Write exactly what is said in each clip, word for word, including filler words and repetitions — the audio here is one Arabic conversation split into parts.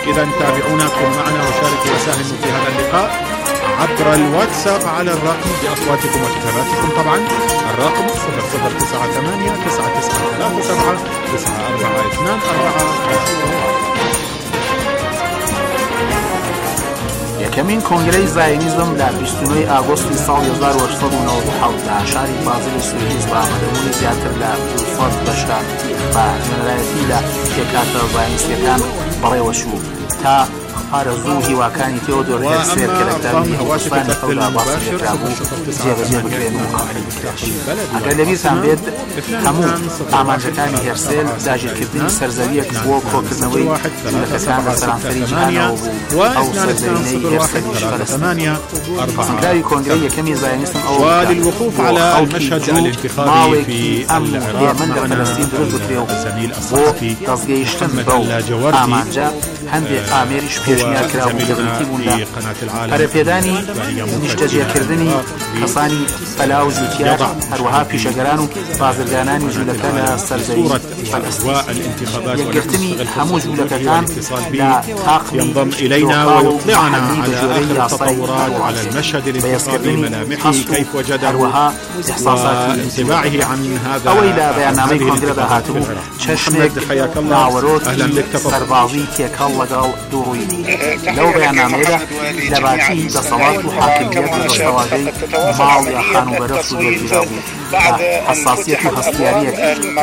إذا تابعونا، كونوا معنا وشاركوا وساهموا في هذا اللقاء عبر الواتساب على الرقم بأصواتكم وكتاباتكم. طبعا الرقم صفر صفر تسعة ثمانية تسعة تسعة ثلاثة سبعة تسعة أربعة اثنان أربعة. یەکەمین کۆنگرەی زایۆنیزم لە بیست و نۆ ئاگۆستی ساڵی هەزار و هەشت سەد و نەوەت و حەوت لە شاری بازلی سوئیس بە ئامادەبوونی زیاتر لە دوو سەد بەشدار بە نوێنەرایەتی لە پێکهاتە زایۆنیستیەکان بەڕێوە چوو تا ئارەزوو هیواکانی تێودۆر هێرسێر کە لە کتابی هەڵوەستانی خەودا باسی لێکرابوو جێبەجێ بکرێن و ئامادە بکرێن. ئەگەر لەبیرتان بێت هەموو ئامانجەکانی هێرسێر داگیرکردنی سەرزەویەک بۆ کۆکردنەوەی جوولەکەکان لە سەرانسەری جیهانەوە بوو. ئەو سەرزەوینەی هێرسەریش بەدەستێناوی کۆنگرەی یەکەمی زایۆنیستم ئەوە للوقوف على المشهد الانتخابي في العراق معنا الزميل الصحفي مثل جوردي هەندێک ئامێریش پێشنیار کرابوو دەبێتی بوون لە پەرەپێدانی نیشتەجێکردنی کەسانی پەلا و جوتیار، هەروەها پیشەگەران و بازرگانانی جوولەکە لە سەرزەوی فەلەستین. یەکگرتنی هەموو جوولەکەکان لە تاقمی ينضم إلينا ويطلعنا على آخر التطورات وعلى المشهد الانتخابي ملامحه كيف وجده وانطباعه عن هذا أويلا بيانامي كونغرة هاتبو محمد حياك الله، أهلا بك، سربازي تيكال لقال دورويني لو بيانامي لباتي دصوات وحاكمية دستواجي مال يا خانو برسو دوجيراوي حساسية هستيارية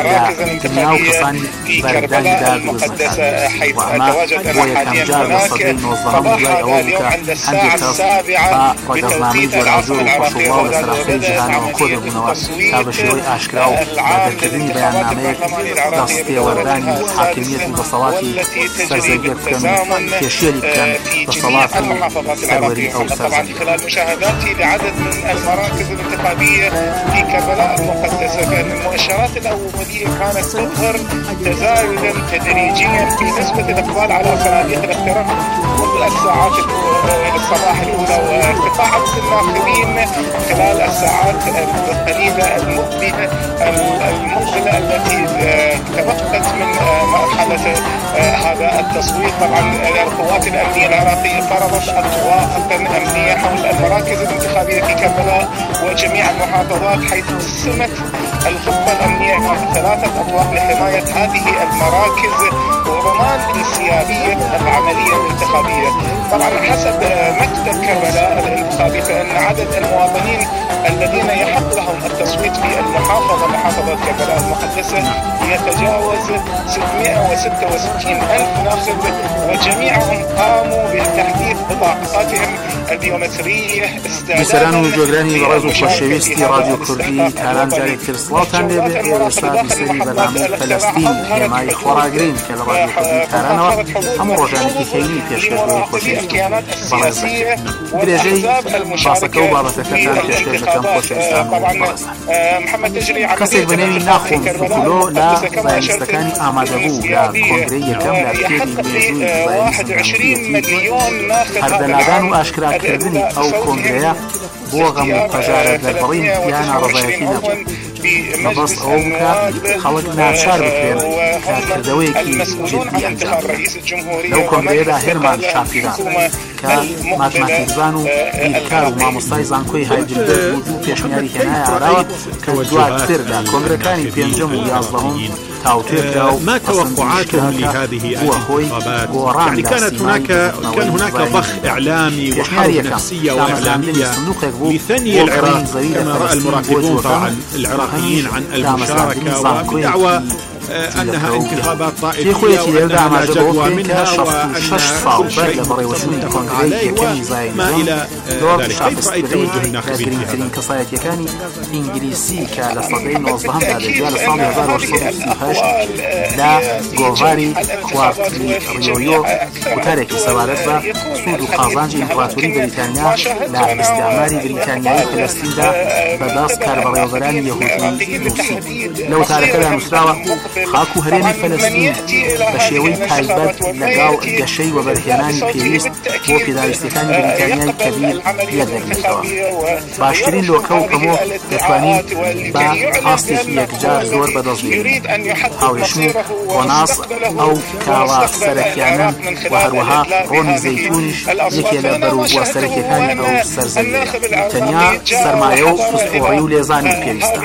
لا دنيا وكساني برداني دا دوزنكان وأما ويكام جار لصدي نوزهم جاي أولوك هندي كاس ورقزنامي جرعجور وخشو الله لسرافي جهانا وكود بنوا تابشوي أشكراو مدركدني بيانامي دستي ورداني حاكمية دصواتي سرزيبية كان كيشيري كان دصواتي سروري أو سرزيبية. خلال مشاهداتي لعدد من المراكز الانتخابية في كربلاء المقدسة، فإن المؤشرات الأولية كانت تظهر تزايدا تدريجيا في نسبة الإقبال على صناديق الاقتراع منذ الساعات الصباح الأولى، وارتفاع عدد الناخبين خلال الساعات القليلة المقبلة المقبلة التي تبقت من مرحلة هذا التصويت. طبعا القوات الأمنية العراقية فرضت أطواق أمنية حول المراكز الانتخابية في كربلاء وجميع المحافظات، حيث قسمت الخطة الأمنية ثلاثة أطواق لحماية هذه المراكز وضمان انسيابية العملية الانتخابية. طبعا حسب مكتب كربلاء الانتخابي فإن عدد المواطنين الذين يحق لهم التصويت في المحافظة محافظة كربلاء المقدسة يتجاوز ستمائة وستة وستين ألف ناخب، وجميعهم قاموا بتحديث بطاقاتهم البيومترية بسران و جۆگرانی بەڕێز و خۆشەویستی رادیۆ کوردی کاران جارێکتر سڵاوتان لێبێ. ئێستا بیسەری بەرنامەی فەلەستین هێمای خۆراگرین کە لە رادیۆ کوردی کارانەوە هەموو ڕۆژانێکی خەیری پێشکەشبووی خۆشەویستی بەڕێز دەکرێت. درێژەی باسەکە و بابەتەکەتان پێشکەش دەکەم خۆشەویستان و بەڕێز. کەسێک بەنێوی ناخۆم فوکولۆ لە زایۆنیستەکانی ئامادەبوو لە کۆنگرەی یەکەم لە پێی مێژووی زایۆنیزم هەردەنادان و ئاشکراکردنی ئەو کۆنگرەیە بۆ غەم و قەژارە دەربڕین یان ڕەبایەتی نەبوو. مەبەست ئەوە بکە خەڵک ناچار بکرێن کارکردەوەیەکی جدی ئەنجام بدەن. لەو کۆنگرەیەدا هێرمان شافیران کە ماتماتیکزان و بیرکار و مامۆستای زانکۆی هایدلبەرگ بوو دوو پێشنیاری هێنایە ئاراوە کە دواتر لە کۆنگرەکانی پێنجەم و یازدەهەم ما توقعاتهم لهذه الانتخابات؟ يعني كانت هناك كان هناك ضخ إعلامي وحرب نفسية وإعلامية لثني العراق كما رأى المراقبون طبعا العراقيين عن المشاركة وبدعوى أنها انتخابات طائفية وأنها لا جدوى منها وأن كل شيء متفق عليه وما إلى ذلك. كيف رأيت توجه الناخبين في هذا؟ كصايت يكاني إنجليزي كالصدين وصدهم بعد الجال صام هزار وشهاش لا جوفاري كوارتلي ريويو وتاركي سوالتها سود وقازانجي إمبراطوري بريطانيا لا استعماري بريطانيا فلسطين دا بداس كاربريوغراني يهودي روسي. لو تارك لها مستوى خاكو هريمي فلسطين بشيوي تايبات لقاو قشي وبرهناني بيويست بو في دارستكاني بريطانيا كبير يدر مستوى باشترين لو كوكمو يتواني با حاصلك يكجار زور بدزوير هاو يشمو وناس أو كاوا سركيانا وهروها روني زيتونش يكي لبرو وسركيكاني أو سرزية تنيا سرمايو فسطوري وليزاني بيويستا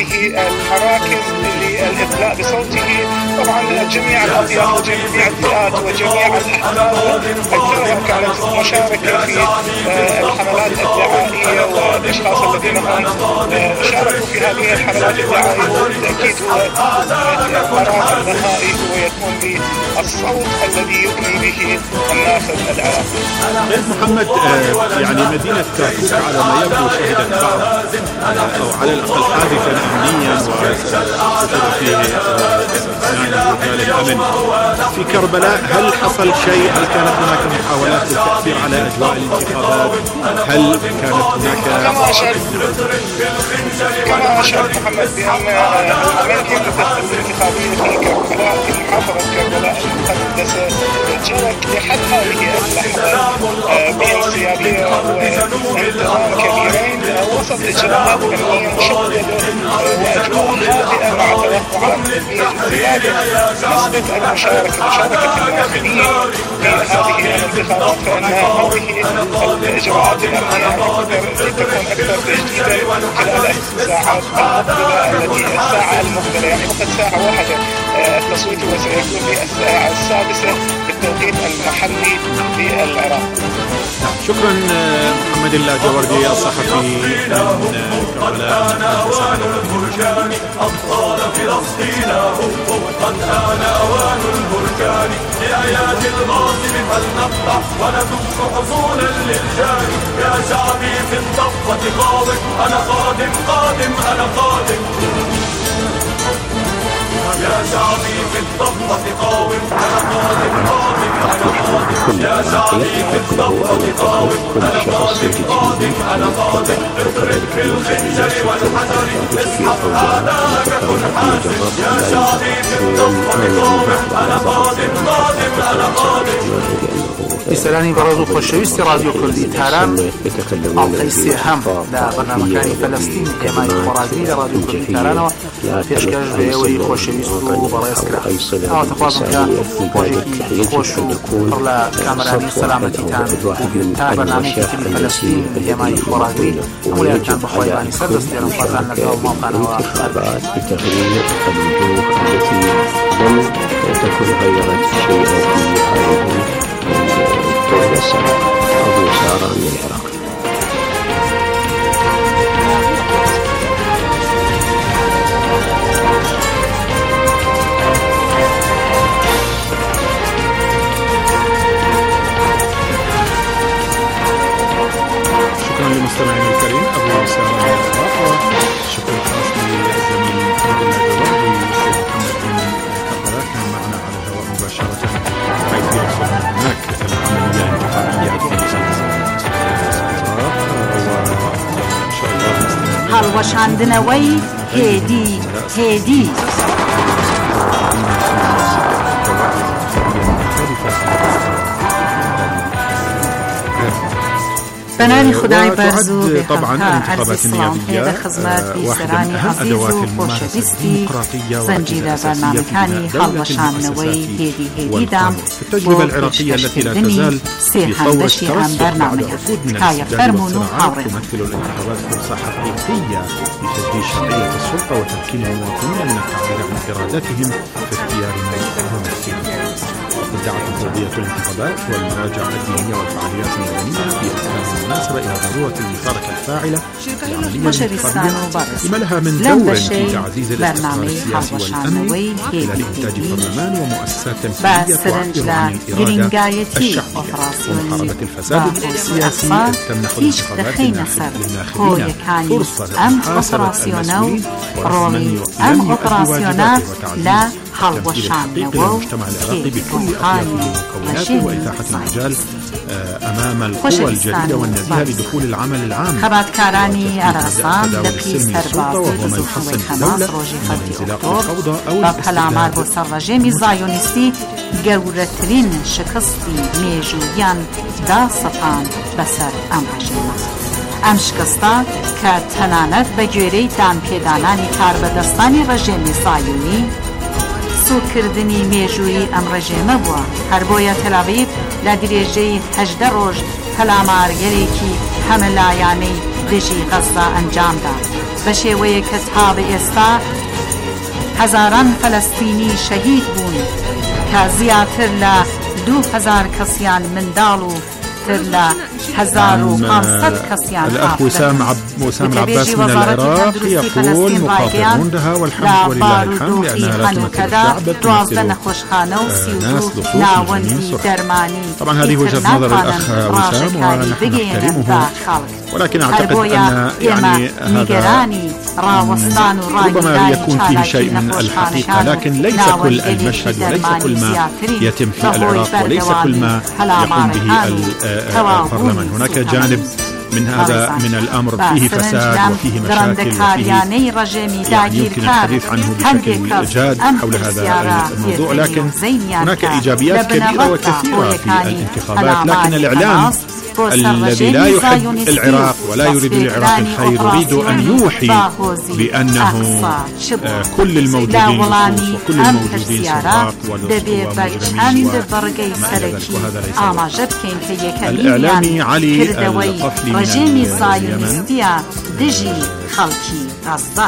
الإدلاء بصوته طبعا جميع الأطياف وجميع الفئات وجميع الأحزاب أكثرهم كانت مشاركة في الحملات الدعائية والأشخاص الذين هم شاركوا في هذه الحملات الدعائية بالتأكيد هو القرار النهائي هو يكون بالصوت الذي يبني به الناخب العراقي. محمد يعني مدينة كركوك على ما يبدو شهدت بعض أو على الأقل حادثا أمنيا وسجد فيه اثنان رجال الأمن في كربلاء. هل حصل شيء؟ هل كانت هناك محاولات للتأثير على أجواء الانتخابات؟ هل كانت هناك كما أشرت كما أشرت محمد بأن العملية الانتخابية في كربلاء في محافظة كربلاء المقدسة جرت لحد هذه اللحظة بانسيابية وانتظام كبيرين وسط إجراءات أمنية مشددة وأجواء هادئة مع توقعات زيادة نسبة المشاركة مشاركة الناخبين في هذه الانتخابات، فإن هذه الإجراءات الأمنية تقدر تكون أكثر تجديدا خلال الساعات المقبلة التي الساعة المقبلة يعني فقط ساعة واحدة التصويت وسيكون في الساعة السادسة بالتوقيت المحلي في العراق. شكرا محمد اللاجوردي الصحفي من كربلاء المقدسة. أبطال فلسطين هم قد آن أوان البركان لآيات الغاصب فلنقطع ونكف حصولا للجاني يا شعبي في الضفة قاوم أنا قادم قادم أنا قادم يا شعبي في الضفة قاوم أنا قادم قادم أنا قادم يا شعبي في الضفة قاوم أنا قادم قادم أنا قادم اضرب بالخنجر والحجر اسحب أعداءك كن حازم يا شعبي في الضفة قاوم أنا قادم قادم أنا قادم. بسلامي برادو خوشويستی رادیو کردی تاران ئاڵقەی سێهەم لە بەرنامەکانی فەلەستین هێمای خۆراگری لە رادیو کردی تارانەوە پێشکەش بە ئێوەی خۆشەویست و بەڕێزکرا. ئاواتەخوازم کە ڕۆژێکی خۆش و پڕ لە کامەرانی سەلامەتیتان تا بەرنامەیەکی تری فەلەستین هێمای خۆراگری هەموویانتان بەخوای بانی سەردەستێنم خوازان لەگەڵ ماڵتانەوە بتغيير الوجوه التي لم تكن غيرت شيئا في هذه الدولة أبو سارة من العراق. شكرا لمستمعينا الكريم أبو سارة من العراق. شكرا خاص للزميل محمد اللاجوردي والسيد محمد بن كربلاء كان معنا على الهواء مباشرة حيث يحصل هناك العملية الانتخابية في هەڵوەشاندنەوەی هێدی هێدی بنانی خدای برزو به طبعا انتخابات النيابية واحدة من أهم أدوات الممارسة الديمقراطية وتنجيل برنامجكاني هەڵوەشاندنەوەی هێدی هێدی دام التجربة العراقية التي لا تزال في طور الترسخ بعد عقود من الاستبداد والصراعات تمثل الانتخابات فرصة حقيقية لتجديد شرعية السلطة وتمكين المواطنين من التعبير عن إرادتهم في اختيار من يمثلهم. ادعت تنظيمية الانتخابات والمراجع الدينية والفعاليات المدنية في أثناء المناسبة إلى ضرورة المشاركة الفاعلة لعملية انتخابية لما لها من دور في تعزيز الاستقرار السياسي والأمن من خلال إنتاج برلمان ومؤسسات تمثيلية تعبر عن الإرادة الشعبية ومحاربة الفساد السياسي تمنح الانتخابات للناخبين فرصة لإنحاز المسؤولين ورسما يؤلم أزواج ذاته وتعزيز التمثيل الحقيقي للمجتمع العراقي بكل أطيافه ومكوناته وإتاحة المجال أمام القوى الجديدة والنزيهة لدخول العمل العام. خبركارانی عربستان لقی سربازی بزرگوی حماس روژی خطی اکتبر و پلامار با سرواجمی زایونیستی گەورەترین شکستی مێژوویان دا سەپان بەسەر ئەم ڕژێمە. ئەم شکستە کە تەنانەت بە گوێرەی دانپێدانانی کاربەدەستانی ڕژێمی زایۆنی سوکردنی مێژووی ئەم ڕژێمە بووە، هەر بۆیە تەلەڤیڤ لە درێژەی هەژدە ڕۆژ پەلامارگەرێکی هەمەلایانەی دژی غەزا ئەنجامدا، بە شێوەیە کە تا بە ئێستا هەزاران فەلەستینی شەهید بوون کە زیاتر لە دوو هەزار کەسیان منداڵ و تر لە هزار و پانسەد کەسیان الأخ وسام عب... وسام العباس من العراق يقول مقاطعون لها والحمد ولله الحمد لأنها لا تمثل الشعب تمثل ناس لصوص جنين. طبعا هذه وجهة نظر الأخ وسام ونحن نحترمه، ولكن أعتقد أن يعني هذا ربما يكون فيه شيء من الحقيقة، لكن ليس كل المشهد وليس كل ما يتم في العراق وليس كل ما يقوم به البرلمان. هناك جانب من هذا من الأمر فيه فساد وفيه مشاكل وفيه يعني يمكن الحديث عنه بشكل جاد حول هذا الموضوع، لكن هناك إيجابيات كبيرة وكثيرة في الانتخابات. لكن الإعلام الذي لا يحب العراق ولا يريد للعراق الخير يريد أن يوحي بأنه كل الموجودين وكل الموجودين سراق ومجرمين وهذا ليس. الإعلامي علي القفلي من اليمن دجي خلقي غزة.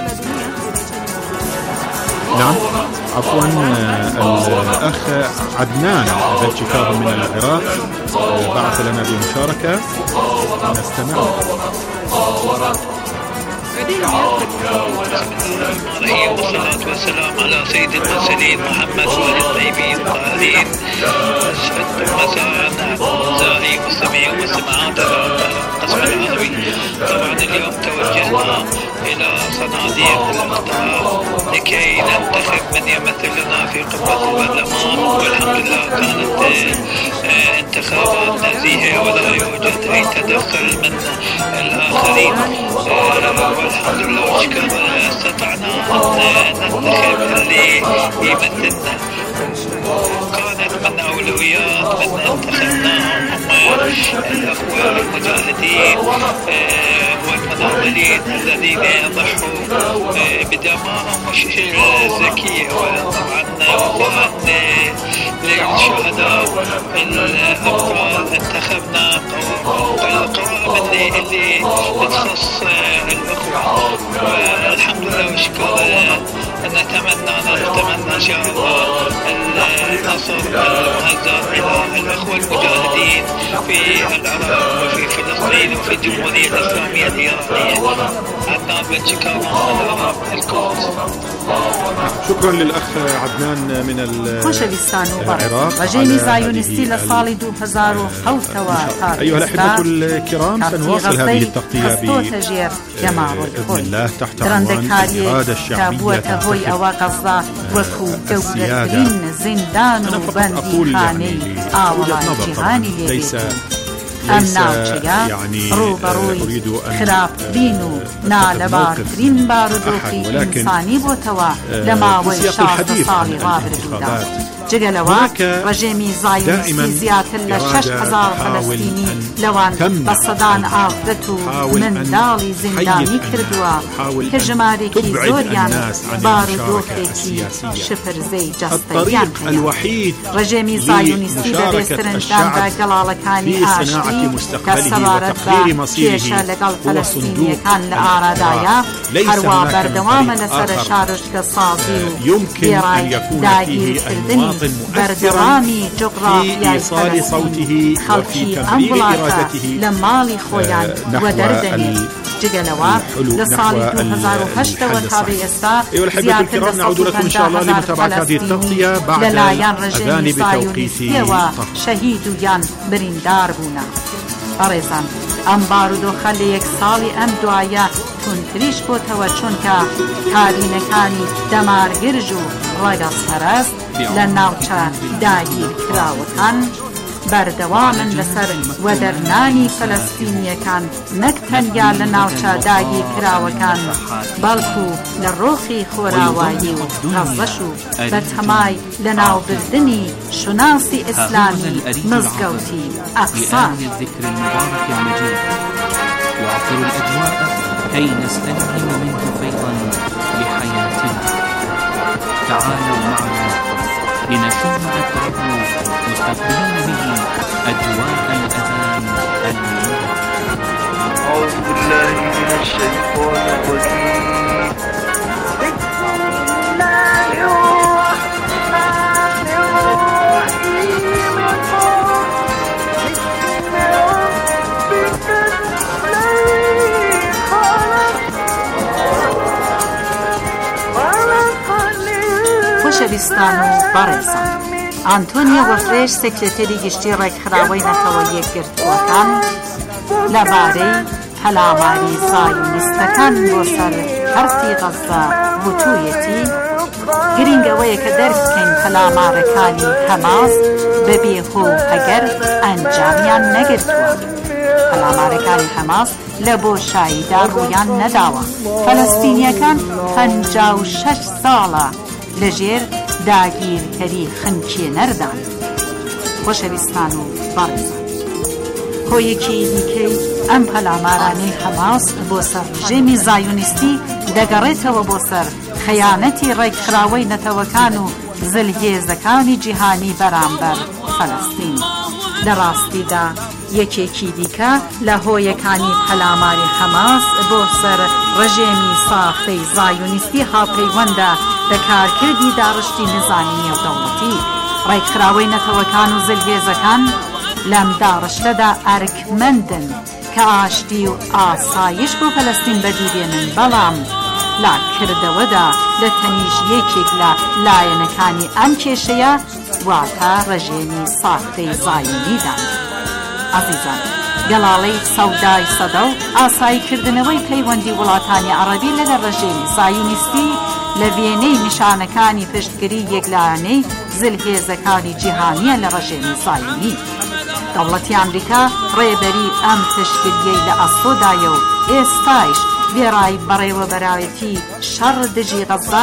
نعم عفوا الأخ عدنان بلشيكاف من العراق بعث لنا بمشاركة نستمع. والصلاة والسلام على سيد المرسلين محمد وآل الطيبين الطاهرين. أسعد مساء أعزائي المستمعين والمستمعات القسم العربي. طبعا اليوم توجهنا إلى صناديق الاقتراع لكي ننتخب من يمثل لنا في قمة البرلمان، والحمد لله كانت انتخابات نزيهة ولا يوجد أي تدخل من الآخرين، والحمد لله وشكرا استطعنا أن ننتخب اللي يمثلنا. كانت من أولويات من انتخبناهم هم الأخوة المجاهدين والمناضلين الذين يضحوا بدمائهم الزكية، وطبعا وفاء للشهداء الأبطال. انتخبنا القوائم اللي اللي تخص الأخوة، والحمد لله وشكرا. نتمنى نتمنى إن شاء الله النصر المهزأ إلى الأخوة المجاهدين في العراق وفي فلسطين وفي الجمهورية الإسلامية الإيرانية. عدنان بلشيكاف من العراق الكويت. شكرا للأخ عدنان من العراق. رجيمي زايونستي لصالي دو هزار وحوثوا. أيها الأحبة الكرام، سنواصل هذه التغطية بإذن الله تحت عنوان الإرادة الشعبية هوی ئەوە غەزا وەکو گەورەترین زیندان و بەندیخانەی ئاوەڵی جیهانی لێبێت. ئەم ناوچەیە ڕوبەڕووی خراپترین و نالەبارترین بارودۆخی ئینسانی بۆتەوە لە ماوەی شازدە ساڵی ڕابردوودا. جگەلەوە ڕژێمی زایۆنیستی زیاتر لە شەش هەزار فەلەستینی لەوان بە سەدان ئافرەت و منداڵی زیندانی کردووە کە ژمارێکی زۆریان بارودۆخێکی شپرزەی جەستەیان هەیە. ڕژێمی زایۆنیستی بەبێ سەرنجداندا گەڵاڵەکانی ئاشتی کە سەبارەت بە کێشە لەگەڵ فەلەستینیەکان لە ئارادایە هەروە بەردەوامە لەسەر شارۆچکە سازی و گێڕای داگیرکردنی بەردەوامی جغرافیای فەلەستین خەڵکی ئەم وڵاتە لە ماڵی خۆیان وەدەردەنێت. جگەلەوە لە ساڵی دو هەزار و هەشتەوە تا بە ئێستا زیاتر لە سەد و پەنجا هەزار فەلەستینی لەلایەن ڕژێمی زایۆنیستیەوە شەهید و یان بریندار بوونە. بەڕێزان، ئەم بارودۆخە لە یەک ساڵی ئەم دوایە تونتریش بۆتەوە، چونکە کابینەکانی دەمارگرژ و ڕاگەزپەرست لە ناوچە داگیرکراوەکان بەردەوامن لەسەر وەدەرنانی فەلەستینیەکان نەک تەنیا لە ناوچە داگیرکراوەکان بەڵکو لە ڕۆخی خۆراوایی و غەزەش و بەتەمای لە ناوبردنی شوناسی ئیسلامی مزگەوتی ئەقسا. يعطر الأجواء كي نستلهم منه فيضا لحياتنا. تعالوا معنا لنشم أثره مستقبلين به أجواء الأذان المنيرة. أعوذ بالله من الشيطان الرجيم. بسم الله الرحمن الرحيم. خۆشەویستان و بەڕێزان، ئانتۆنیۆ گوتێرێش سێکرێتەری گشتی ڕێکخراوەی نەتەوە یەکگرتووەکان لەبارەی هەلاماری زایۆنیستەکان بۆ سەر هەرتی غەزە وتوویەتی گرنگەوەیە کە دەربکەین هەلامارەکانی هەماس بەبێ هۆ هەگەر ئەنجامیان نەگرتووە. هەلامارەکانی هەماس لە بۆشاییدا ڕوویان نەداوە. فەلەستینیەکان پەنجا و شەش ساڵە لەژێر داگیرکەری خنکێنەردان. خۆشەویستان و بەڕێزان، هۆیەکی دیکەی ئەم هەلامارانەی هەماس بۆ سەر ڕژێمی زایۆنیستی دەگەڕێتەوە بۆ سەر خەیانەتی ڕێکخراوەی نەتەوەکان و زلهێزەکانی جیهانی بەرامبەر فەلەستین. لە ڕاستیدا یەکێکی دیکە لە هۆیەکانی هەلاماری هەماس بۆ سەر ڕژێمی ساختەی زایۆنیستی هاوپەیوەندە بە کارکردی داڕشتی نظامی نێودەوڵەتی. ڕێکخراوەی نەتەوەکان و زلهێزەکان لەم داڕشتەدا ئەرکمەندن کە ئاشتی و ئاسایش بۆ فەلەستین بەدیدێنن، بەڵام لاکردەوەدا لە تەنیژ یەکێک لە لایەنەکانی ئەم کێشەیە واتە ڕژێمی ساختەی زایۆنیدان. عەزیزان، گەڵاڵەی سەودای سەدە و ئاساییکردنەوەی پەیوەندی وڵاتانی عەرەبی لەگەڵ ڕژێمی زایۆنیستی لە وێنەی نیشانەکانی پشتگیری یەکلایەنەی زلهێزەکانی جیهانیە لە ڕژێمی زایۆنی. دەوڵەتی ئەمریکا ڕێبەری ئەم پشتگیریەی لە ئەسۆدایە و ئێستایش وێڕای بەڕێوەبەرایەتی شەڕ دژی غەزە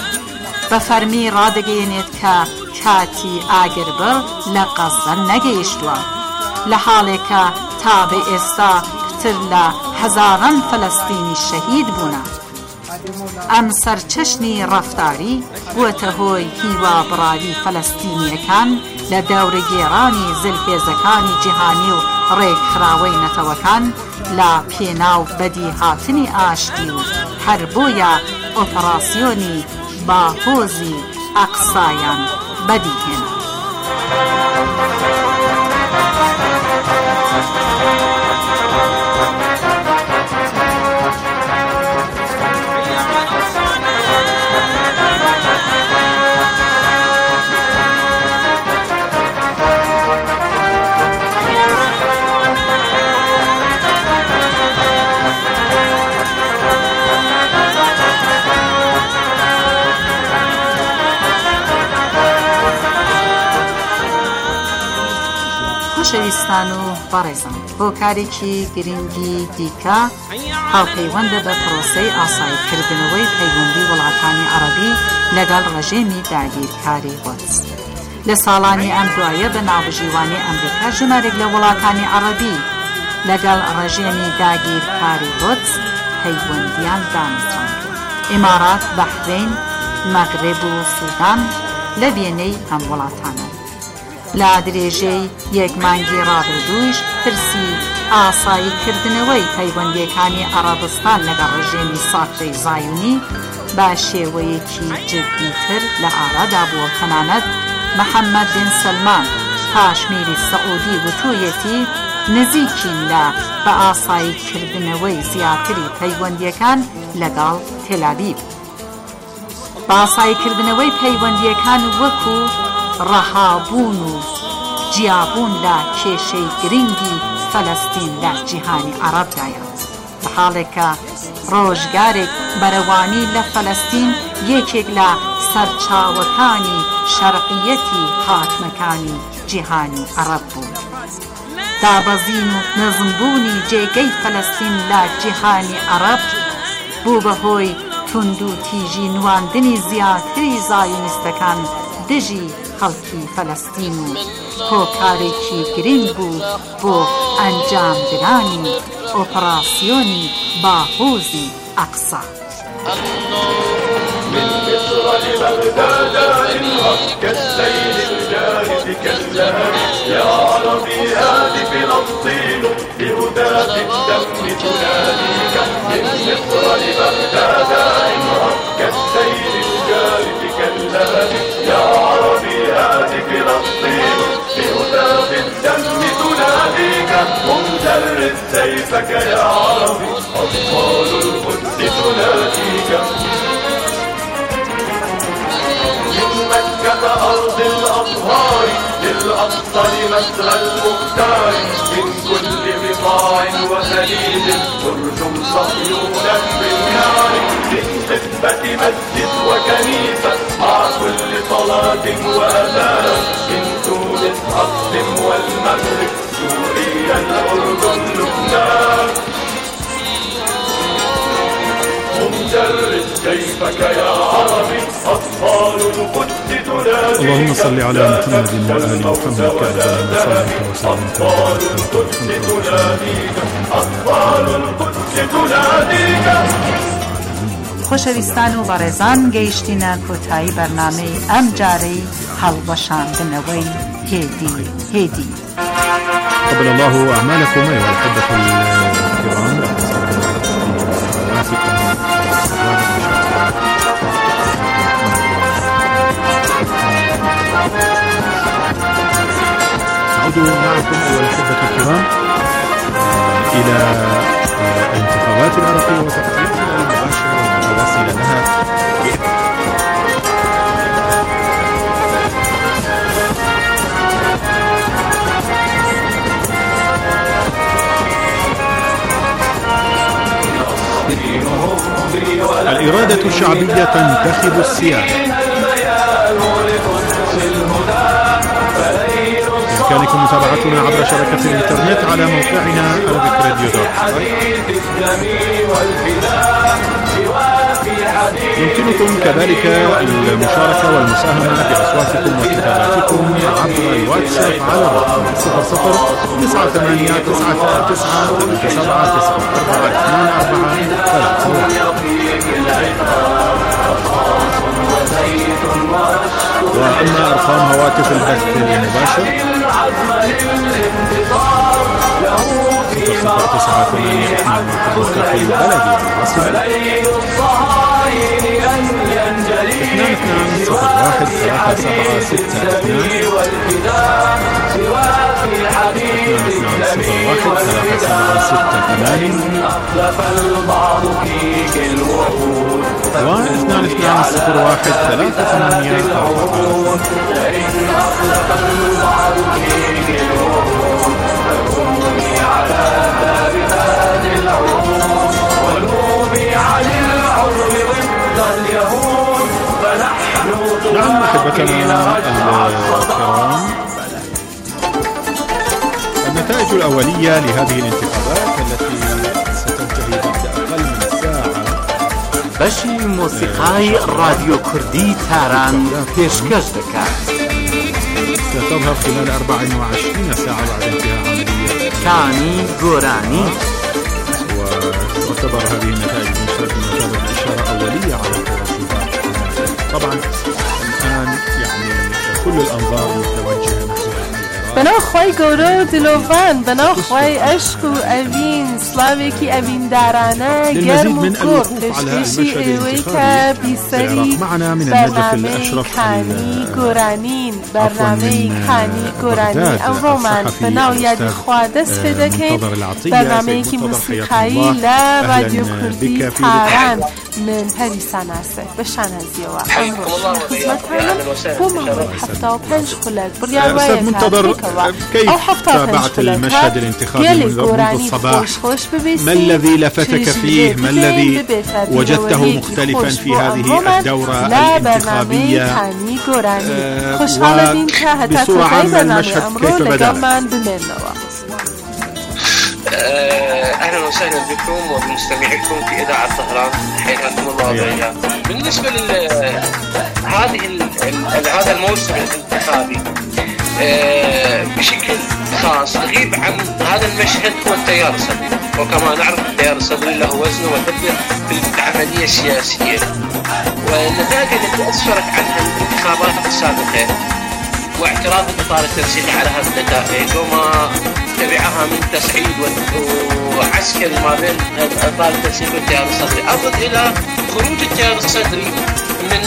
بە فەرمی ڕادەگەیەنێت کە کاتی ئاگربڕ لە غەزە نەگەیشتووە، لە حاڵێکە تا بە ئێستا پتر لە هەزاران فەلەستینی شەهید بوونە. ئەم سەرچەشنی ڕەفتاری بووەتە هۆی هیوا بڕاوی فەلەستینیەکان لە دەورەگێڕانی زلهێزەکانی جیهانی و ڕێکخراوەی نەتەوەکان لە پێناو بەدیهاتنی ئاشتی و هەر بۆیە ئۆپەراسیۆنی باهۆزی ئەقسایان بەدیهێنا. خۆشەویستان و بەڕێزان، هۆکارێکی گرنگی دیکە هاوپەیوەندە بە پرۆسەی ئاساییکردنەوەی پەیوەندی وڵاتانی عەرەبی لەگەڵ ڕژێمی داگیرکاری قودس. لە ساڵانی ئەم دوایە بە ناوبژیوانی ئەمریکا ژمارێک لە وڵاتانی عەرەبی لەگەڵ ڕژێمی داگیرکاری قودس پەیوەندیان دانیچان. ئیمارات، بەحرین، مەغرب و سوودان لە وێنەی ئەم وڵاتانە. لە درێژەی یەک مانگی ڕابردوویش پرسی ئاساییکردنەوەی پەیوەندیەکانی عەرەبستان لەگەڵ ڕژێمی ساختەی زایۆنی بە شێوەیەکی جددیتر لە ئارادا بووە. تەنانەت محەممەد بن سەلمان کاشمیری سەعودی وتوویەتی نزیکین لە بە ئاساییکردنەوەی زیاتری پەیوەندیەکان لەگەڵ تێل‌ئەڤیڤ. بە ئاساییکردنەوەی پەیوەندیەکان وەکو ڕەهابوون و جیابوون لە کێشەی گرنگی فەلەستین لە جیهانی عەرەبدایە، لە حاڵێکە ڕۆژگارێک بەرەوانی لە فەلەستین یەکێک لە سەرچاوەکانی شەرقیەتی هاتمەکانی جیهانی عەرەب بوو. دابەزین و نەزمبوونی جێگەی فەلەستین لە جیهانی عەرەب بوو بەهۆی تند و تیژی نواندنی زیاتری زایونیستەکان دژی خەڵکی فەلەستین و هۆکارێکی گرنگ بوو بۆ ئەنجامدرانی ئۆپەراسیۆنی باهۆزی ئەقسا. من مصر لبغداد انهض كالسيل الجارد كاللهب يا عربي هذه فلسطين بهداة الدم تناديك. من مصر لبغداد انهض كالسيل الجارد كاللهب يا عربي هذه فلسطين بهداة الدم تناديك. ومجرد سيفك يا عربي أطفال القدس تناديك. مكة أرض الأطهار للأقصى لمسرى المختار من كل بقاع وخليج ترجم صهيونا بالنار. من خدمة مسجد وكنيسة مع كل صلاة وأذان من تونس أقسم والمغرب سوريا الأردن لبنان. ومجرد كيفك يا عربي أطفال القدس تناديك. اللهم صل على محمد وآل محمد كما صليت وسلمت أطفال القدس تناديك. أطفال القدس تناديك. خۆشەویستان و بەڕێزان گەیشتینە کۆتایی بەرنامەی ئەم جارەی هەڵبەشاندنەوەی هێدی هێدی. قبل الله أعمالكم أيها الأحبة الكرام. نعود معكم أيها الأحبة الكرام إلى الانتخابات العراقية وتغطيتنا المباشرة والمتواصلة لها. الإرادة الشعبية تنتخب السيادة. بإمكانكم متابعتنا عبر شبكة الإنترنت على موقعنا arabic radio dot com. يمكنكم كذلك المشاركة والمساهمة بأصواتكم وكتاباتكم عبر الواتساب على الرقم صفر صفر تسعة ثمانية تسعة تسعة سبعة تسعة أربعة اثنان أربعة ثلاثة. وأما أرقام هواتف البث المباشر صفر تسعة ثمانية اثنان في البلد العاصمة اثنان اثنان صفر واحد ثلاثة سبعة ستة اثنان اثنان صفر واحد ثلاثة سبعة ستة ثمانين واثنان اثنان صفر واحد ثلاثة ثمانية نعم أحبتنا الكرام، النتائج الأولية لهذه الانتخابات التي ستنتهي بعد أقل من ساعة. بەشی مۆسیقای رادیۆ کوردی تاران پێشکەش دەکات. ستظهر خلال أربع وعشرين ساعة بعد انتهاء عملية كاني جوراني. وتعتبر هذه النتائج بمثابة إشارة أولية على الترشحات. طبعا الآن يعني كل الأنظار متوجهة نحو بنا خوای گەورە و دلۆڤان، بنا خوای عشق و ئەڤین، سلاوێکی ئەڤیندارانە گەرم و گۆڕ پێشکەشی ئێوەی کە بیسەری بەرنامەی کانی گۆرانین، بەرنامەی کانی گۆرانی ئەمڕۆمان بەناو یادی خوا دەست پێ دەکەین، بەرنامەیەکی موسیقایی لە رادیۆ کوردی تاران من پەریساناسێ بەشان هەزیەوە ئەمڕۆ خزمەتتانم بۆ ماوەی هەفتە و پێنج خولەک بڕیار وایە کاتێکەوە ئەو هەفتە و پێنج خولەکە گەلێک گۆرانی خۆش ببێت. ما الذي لفتك فيه؟ ما الذي وجدته مختلفا في هذه الدورة الانتخابية؟ وبصورة عامة المشهد كيف بدأ؟ أهلا وسهلا بكم وبمستمعيكم في إذاعة طهران، حياكم الله وبركاته. بالنسبة لهذه هذا الموسم الانتخابي بشكل خاص غيب عن هذا المشهد هو التيار الصدري، وكما نعرف التيار الصدري له وزنه وثقله في العملية السياسية، والنتائج التي أسفرت عنها الانتخابات السابقة واعتراض الإطار التنسيقي على هذه النتائج وما تبعها من تصعيد وعسكر ما بين الإطار التنسيقي والتيار الصدري أضف إلى خروج التيار الصدري من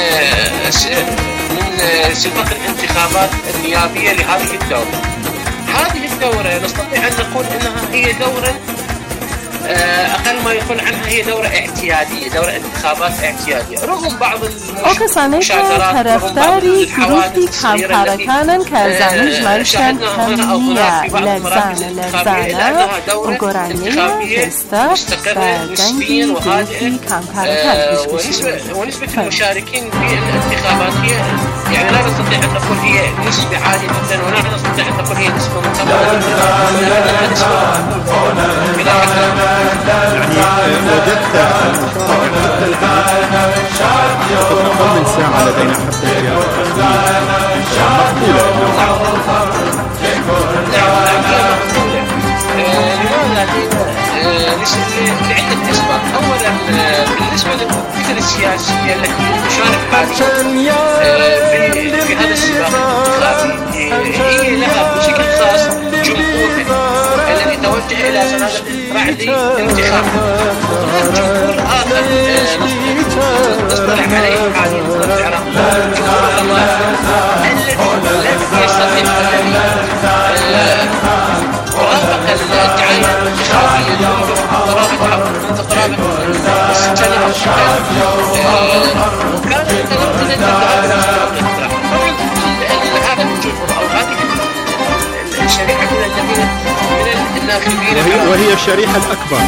من سباق الانتخابات النيابية لهذه الدورة. هذه الدورة نستطيع أن نقول أنها هي دورة أقل ما يقول عنها هي دورة اعتيادية، دورة انتخابات اعتيادية، رغم بعض المشاجرات هەرەفتاری گروپی کامکارەکانن کە زانش ماریشان هەمیە لەرزانە لەرزانە و گۆرانەی هێستا بە دەنگی گروپی کامکارەکان ونسبة المشاركين في الانتخابات هي يعني لا نستطيع أن نقول هي نسبة عالية جدا ولا نستطيع أن نقول هي نسبة منخفضة جدا. يعني وجدت أقل من ساعة لدينا حتى لعدة أسباب. أولا بالنسبة للفكرة السياسية التي تشارك في في هذا السباق الانتخابي هي لها بشكل خاص جمهورها الذي توجه إلى صناديق الاقتراع للانتخاب. جمهور آخر نصطلح عليه حاليا في العراق الذي لم يستطيع ورافق الدعاية الانتخابية منذ قرابة السنة وكان يتنفذ هذا الجمهور أو هذه الشريحة من الذين من الناخبين وهي الشريحة الأكبر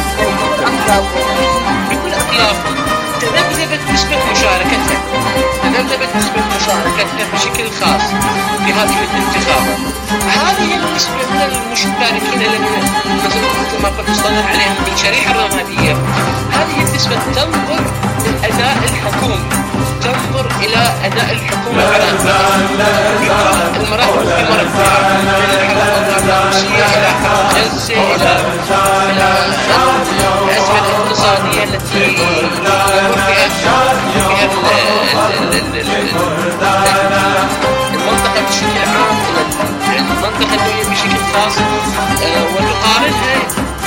بكل أطيافها تذبذبت نسبة مشاركتها تذبذبت نسبة مشاركتها بشكل خاص في هذه الانتخابات. هذه النسبة من المشاركين الذين مثل ما قلت اصطلح عليهم من شريحة الرمادية، هذه النسبة تنظر للأداء الحكومي، تنظر إلى أداء الحكومة على المراتب في مراتب من الحرب الروسية إلى حرب غزة إلى الأزمة الاقتصادية التي يمر فيها المنطقة بشكل عام المنطقة الدولية بشكل خاص، وتقارنها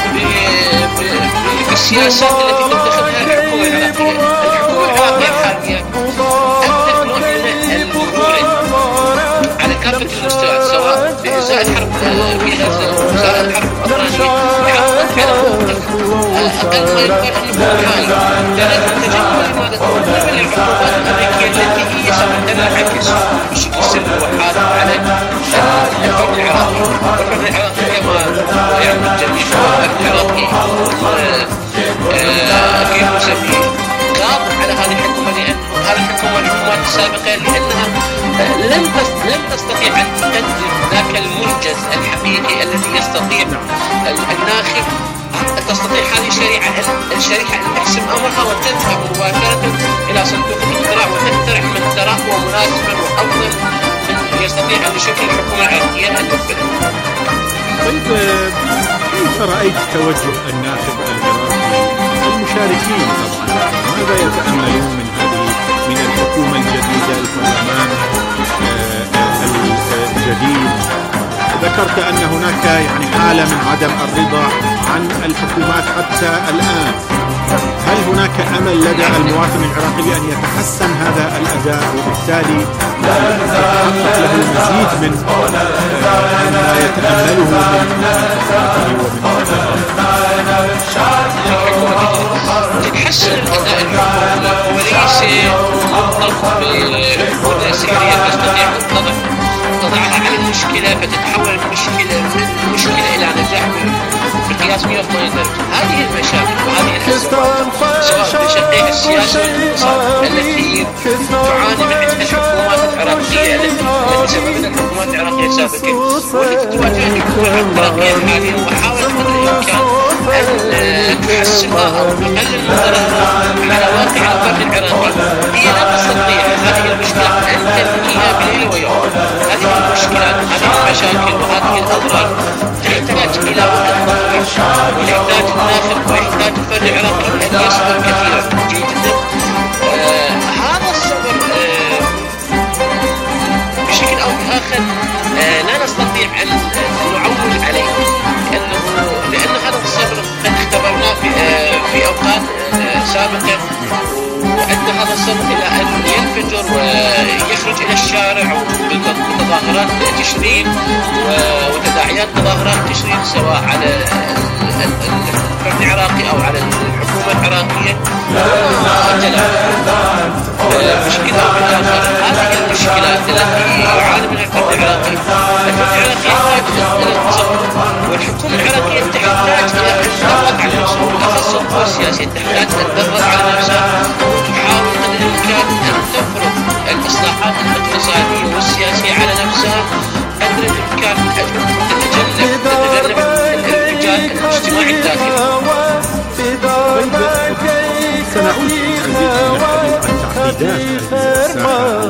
بالسياسات التي تتخذها الحكومة العراقية. الحكومة العراقية الحالية أكثر نوع من المرونة على كافة المستويات، سواء بإزاء الحرب في غزة وإزاء الحرب الأوكرانية أقل ما يقال أنه كانت تجمع لماذا تقدم للحكومات الأمريكية التي هي ستنعكس بشكل سلبي وحاد على الحكم العراقي. والحكم العراقي كما يعلم الجميع العراقي كيف نسميه غاضب على هذه الحكومة، لأن هذه الحكومة والحكومات السابقة لأنها لم لم تستطيع أن تقدم ذاك المنجز الحقيقي الذي يستطيع الناخب تستطيع هذه الشريحة الشريحة أن تحسم أمرها وتذهب مباشرة إلى صندوق الاقتراع وتقترح من تراه مناسبا وأفضل من يستطيع أن يشكل الحكومة العراقية أن تنفذه. طيب كيف رأيت توجه الناخب العراقي المشاركين طبعا؟ ماذا يتأملون من هذه من الحكومة الجديدة البرلمان الجديد؟ ذكرت أن هناك يعني حالة من عدم الرضا عن الحكومات حتى الآن. هل هناك أمل لدى المواطن العراقي أن يتحسن هذا الأداء وبالتالي يتحقق له المزيد من ما يتأمله من تتحسن الأداء الحكومي وليس مرتبط بالحلول السحرية تستطيع أن تضع تضعها على المشكلة فتتحول المشكلة من مشكلة إلى نجاح بقياس مئة وثمانين درجة. هذه المشاكل وهذه الأزمات سواء بشقيها السياسي والاقتصادي التي تعاني من عدة الحكومات العراقية التي سببت الحكومات العراقية السابقة والتي تواجه الحكومة العراقية الحالية وحاولت قدر الإمكان أن تحسنها أو تقلل الضرر على واقع الفرد العراقي. هي لا تستطيع هذه المشكلة أن تنهيها بالليل ويوم. هذه المشكلات هذه المشاكل وهذه الأضرار تحتاج إلى وقت طويل ويحتاج الناخب ويحتاج الفرد العراقي أن يصبر كثيرا جدا. آه هذا الصبر آه بشكل أو بآخر آه لا نستطيع أن نعول عليه لأنه لأن هذا الصبر قد اختبرناه في آه في أوقات آه سابقة وأدى هذا الصبر إلى أن ينفجر ويخرج إلى الشارع بتظاهرات تشرين وتداعيات تظاهرات تشرين سواء على الفرد العراقي أو على الحكومة العراقية بشكل أو بآخر. هذه المشكلات التي يعاني منها الفرد العراقي. الفرد العراقي يحتاج إلى التصور والحكومة العراقية تحتاج إلى أن تضغط على نفسها وبالأخص القوى السياسية تحتاج أن تضغط على نفسها وتحاول قدر الإمكان أن تفرض الإصلاحات الاقتصادية والسياسية على نفسها قدر الإمكان من أجل تتجنب تتجنب الانفجار الاجتماعي الداخلي. سنعود عن تعقيدات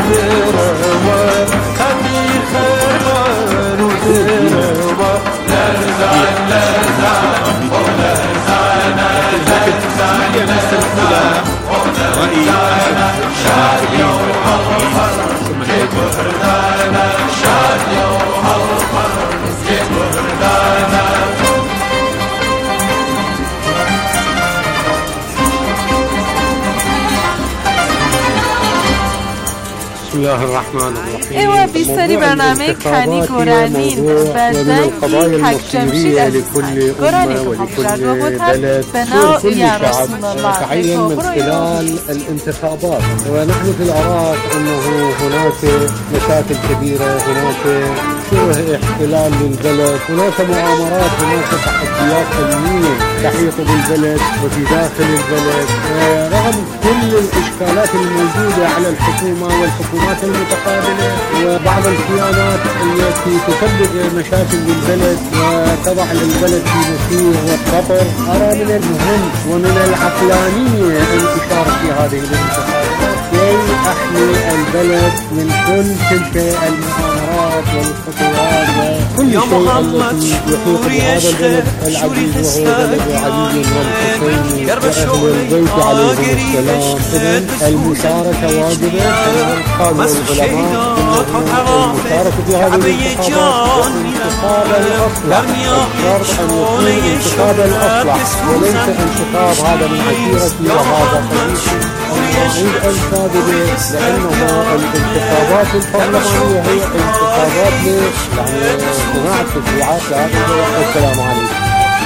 بسم الله الرحمن الرحيم. ايوه بيسري برنامج خاني قرانين بعدين حق جمشيد لكل أمة ولكل بلد كل شعب تعين من خلال الانتخابات. ونحن في العراق أنه هناك مشاكل كبيرة، هناك شبه احتلال للبلد، هناك مؤامرات، هناك تحديات أمنية تحيط بالبلد وفي داخل البلد. رغم كل الإشكالات الموجودة على الحكومة والحكومات المتقابلة وبعض الخيانات التي تسبب مشاكل للبلد وتضع البلد في مسير والخطر، أرى من المهم ومن العقلانية الإشارة في هذه الانتخابات كي أحمي البلد من كل تلك المؤامرات والخطوات وكل شيء التي يحيط بهذا البلد العزيز وهو بلد علي والحسين وأهل البيت عليهم السلام. إذن المشاركة واجبة. قالوا العلماء المشاركة في هذه الانتخابات انتخاب الأصلح. الشرط أن يكون انتخاب الأصلح وليس انتخاب هذا من عشيرتي وهذا قبيلتي. أعيد الكاذبة لأنه الانتخابات البرلمانية هي انتخابات يعني صناعة تشريعات لهذا. والسلام عليكم.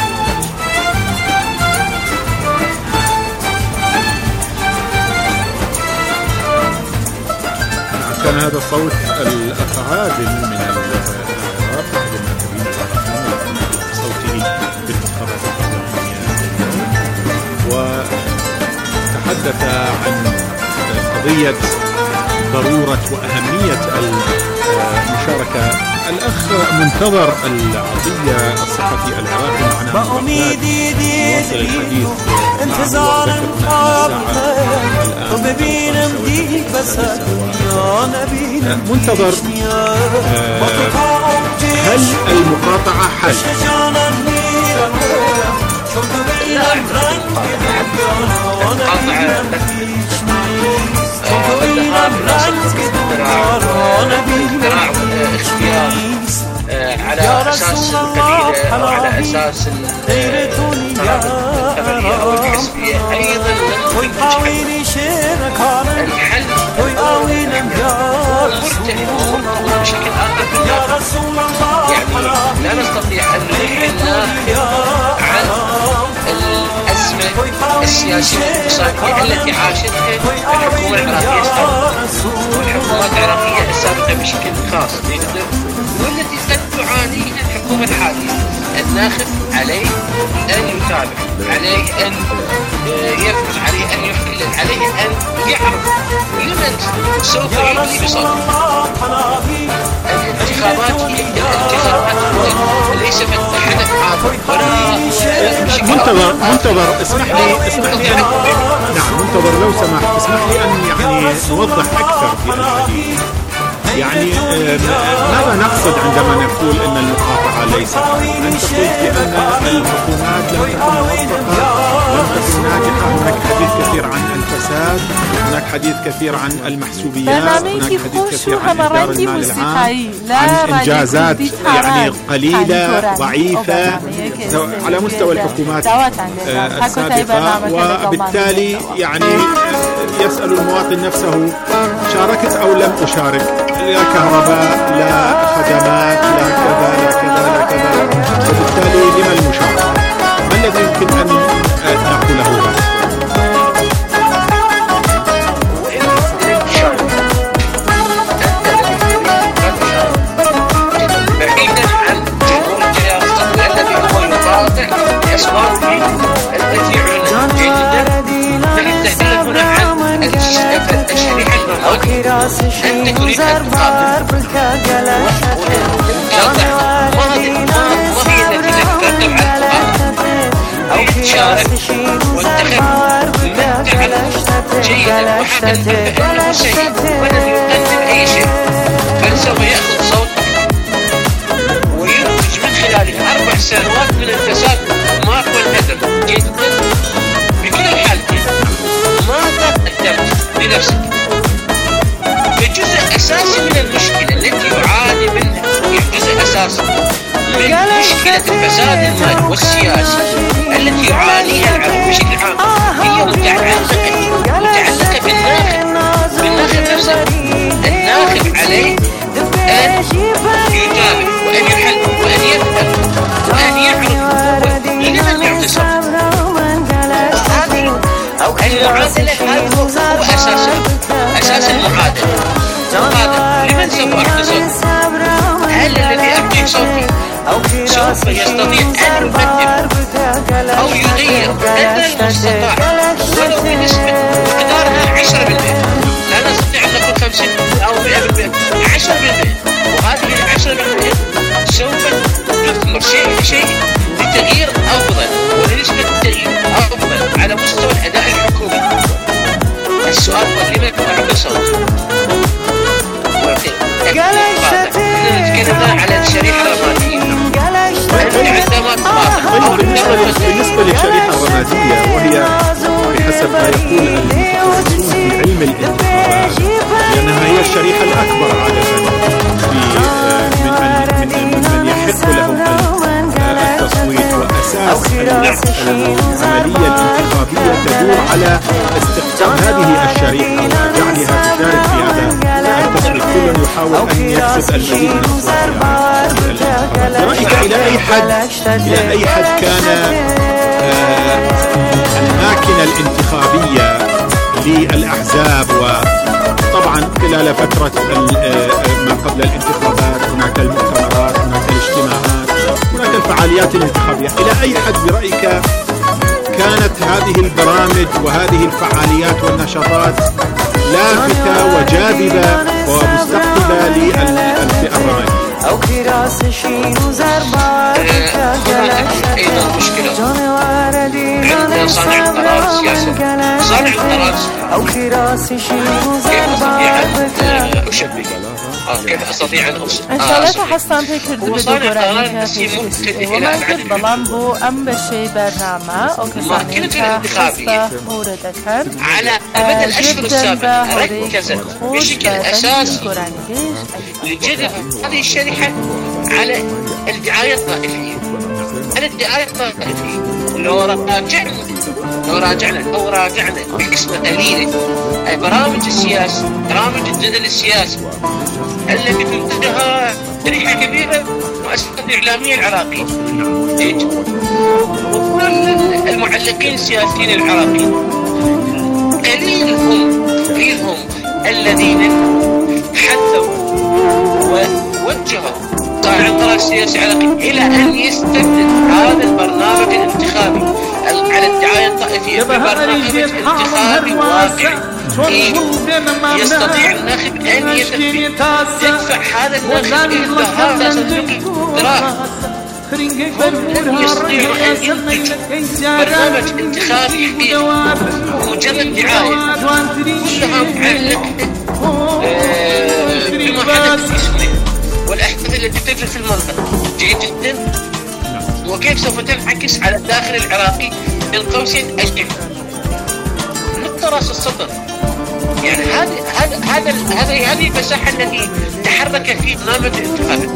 كان هذا صوت الأفعادل من العراق أحد الناخبين العراقيين صوته بالانتخابات البرلمانية، وتحدث عن قضية ضرورة وأهمية المشاركة. الأخ منتظر العربية الصحفي العراقي معنا بأميدي واصل الحديث انتظار وببين مديك بس منتظر. هل المقاطعة حل؟ على أساس القبيلة أو على أساس الثمانية أو الحزبية أيضا الحل مرتهن بشكل آخر. يعني لا نستطيع أن نحل عن الأزمة السياسية والاقتصادية التي عاشتها الحكومة العراقية السابقة والحكومات العراقية السابقة بشكل خاص، والتي قد تعاني الحكومة الحالية. الناخب عليه أن يتابع، عليه أن يفهم، عليه أن يحلل، عليه أن يعرف لمن سوف يملي بصوته. الانتخابات هي الانتخابات ليس حدث عابر ولا منتظر منتظر اسمح لي اسمح لي أن نعم منتظر لو سمحت اسمح لي أن يعني نوضح أكثر في الحديث. يعني ماذا نقصد عندما نقول أن المقاطعة ليست؟ أنت قلت بأن الحكومات لم تكن موفقة، لم تكن ناجحة، هناك حديث كثير عن الفساد، هناك حديث كثير عن المحسوبيات، هناك حديث كثير عن إدارة المال العام، عن إنجازات يعني قليلة ضعيفة على مستوى الحكومات السابقة، وبالتالي يعني يسأل المواطن نفسه شاركت أو لم أشارك؟ لا كهرباء، لا خدمات، لا كذا لا كذا لا كذا، وبالتالي لما المشاركة؟ ما الذي يمكن أن نقوله؟ بعيدا عن جمهور الرياضة الذي هو يقاطع لأسبابه التي علمت جيدا، نحن هنا عن الشريحة المرأة. أنت تريد أن تقاطع ما هي التي تتكلم عن التقاطع؟ تشارك وانتخب من تعلم جيدا وحدا بأنه سيء ولم يقدم أي شيء، بل سوف يأخذ صوت وينتج من خلاله أربع سنوات من الفساد والماء والهدر جيدا. بكل الحالتين ماذا قدمت لنفسك؟ جزء أساسي من المشكلة التي يعاني منها، جزء أساسي من مشكلة الفساد المالي والسياسي التي يعانيها العالم بشكل عام، هي متعلقة متعلقة بالناخب بالناخب نفسه. الناخب عليه أن يتابع وأن يحل وأن يفهم وأن يعرف لمن يعتصم. المعادلة هذا هو أساس أساس المعادلة. المعادلة لمن سوف أعتصم؟ هل الذي أبدي صوتي سوف يستطيع أن يقدم أو يغير أدنى المستطاع ولو بنسبة مقدارها عشرة بالمئة؟ لا نستطيع أن نقول خمسين أو مئة بالمئة، عشرة بالمئة، وهذه العشرة بالمئة سوف تثمر شيء بشيء لتغيير أفضل ولنسبة تغيير أفضل على مستوى الأداء الحكومي. السؤال هو لمن أعطي صوت؟ نتكلم على الشريحة الرمادية. بالنسبة للشريحة الرمادية وهي بحسب ما يقول المتخصصون في علم الانتخابات، لأنها هي الشريحة الأكبر عادة من من يحق لهم التصويت، وأساس العملية الانتخابية تدور على استخدام هذه الشريحة وجعلها تشارك في هذا التصويت. كل يحاول أن يكسب المزيد من الأصوات في الانتخابات. برأيك إلى أي حد إلى أي حد كان الماكينة الانتخابية للأحزاب، وطبعا خلال فترة ما قبل الانتخابات هناك المؤتمرات، هناك الاجتماعات، هناك الفعاليات الانتخابية، إلى أي حد برأيك كانت هذه البرامج وهذه الفعاليات والنشاطات لافتة وجاذبة ومستقبلة للفئة الرمادية؟ أيضا مشكلة عند صانع القرار السياسي. صانع القرار كيف أستطيع أن أشبه؟ كيف أستطيع أن أشبه؟ وصانع القرار ممكن إلى أبعد بلامبو أم بشي برنامج أو ماكينة الانتخابية على مدى الأشهر السابقة ركزت بشكل أساسي لجذب هذه الشريحة على الدعاية الطائفية. على الدعاية الطائفية لو راجعنا لو راجعنا لو راجعنا باسم قليلة برامج السياسة، برامج الجدل السياسي التي تنتجها شريحة كبيرة مؤسسة الإعلامية العراقية، وكل المعلقين السياسيين العراقيين قليل هم قليل هم الذين حثوا ووجهوا صانع القرار السياسي العراقي إلى أن يستبدل هذا البرنامج الانتخابي على الدعاية الطائفية ببرنامج انتخابي واقعي يستطيع الناخب أن يدفع هذا الناخب إلى هذا صندوق الاقتراع. هم يستطيعوا أن ينتج برنامج انتخابي حقيقي مجرد دعاية كلها معلقة بما حدث في سوريا والأحداث التي تجري في المنطقة جيد جدا، وكيف سوف تنعكس على الداخل العراقي من قوسين أجنبي. نقطة رأس السطر، يعني هذه هذا هذا هذه هذه المساحة التي تحرك في برنامج الانتخابي.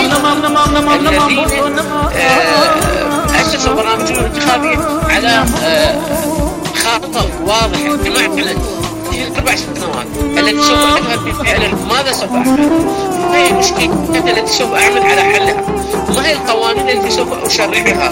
الذين أسسوا برنامج الانتخابي على خطة واضحة بمعنى أربع سنوات التي سوف أذهب بالفعل ماذا سوف أعمل، ما هي المشكلة التي سوف أعمل على حلها، ما هي القوانين التي سوف أشرعها.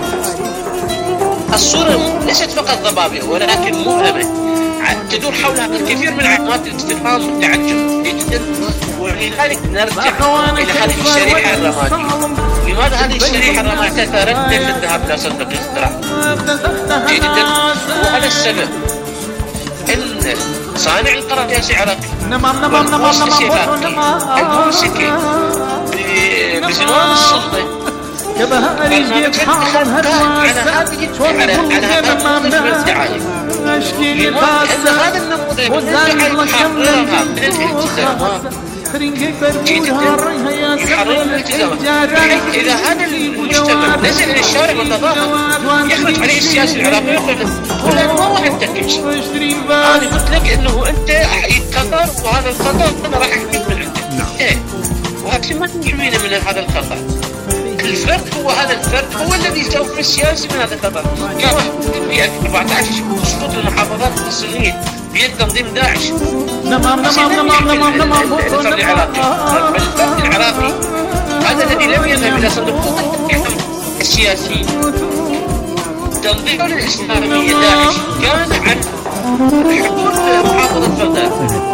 الصورة ليست فقط ضبابية ولكن مؤلمة تدور حولها الكثير من علامات الاستفهام والتعجب جدا، ولذلك نرجع إلى هذه الشريحة الرمادية. لماذا هذه الشريحة الرمادية تردد للذهاب إلى صندوق الاقتراع؟ جدا، وهذا السبب إن صانع القرار السياسي العراقي والمؤسسي العراقي الممسكي بزمام السلطة برنامج الانتخاب على هذه على على هذا النموذج من الدعاية. لأن هذا النموذج من الدعاية يحررها من الالتزامات جدا، يحررها من الالتزامات، بحيث إذا هذا المجتمع نزل إلى الشارع وتضامن يخرج عليه السياسي العراقي يقول له ما راح تنتكش، أنا قلت لك إنه أنت خطر وهذا الخطر أنا راح أحميك من عندك. إيه، وهذا ما تحمينا من هذا الخطر. الفرد هو هذا الفرد هو الذي يستوفي السياسي من هذا الخطر. كما في ألفين وأربعة عشر سقوط المحافظات السنية بيد تنظيم داعش. نعم نعم نعم نعم نعم الفرد العراقي الفرد العراقي هذا الذي لم يذهب إلى صندوق السياسي. تنظيم الإسلامية داعش كان عن حدود محافظة بغداد.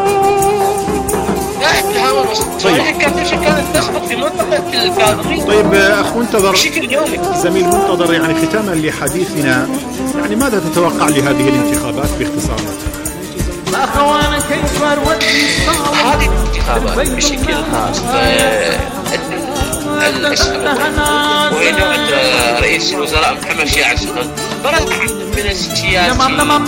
طيب أخ منتظر، زميل منتظر، يعني ختاما لحديثنا، يعني ماذا تتوقع لهذه الانتخابات باختصار؟ هذه الانتخابات بشكل خاص وإنه رئيس الوزراء محمد شيع السلطان برز من السياسة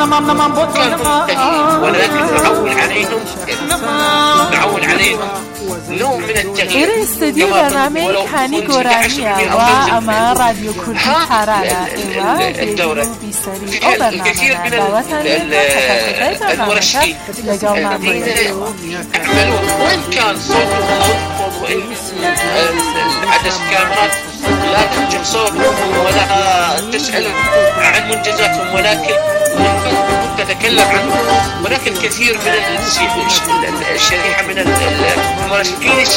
ولكن نعول عليهم نعول عليهم نوع من التغيير. استديو برنامج خاني قرانية وأما راديو كردي حرارة الدورة في الكثير من المرشحين الذين يعملون وإن كان صوتهم وإن عدس الكاميرات لا تنجح صوتهم ولا تسأل عن منجزاتهم، ولكن تتكلم عنه. ولكن كثير من الشريحة من المرشحين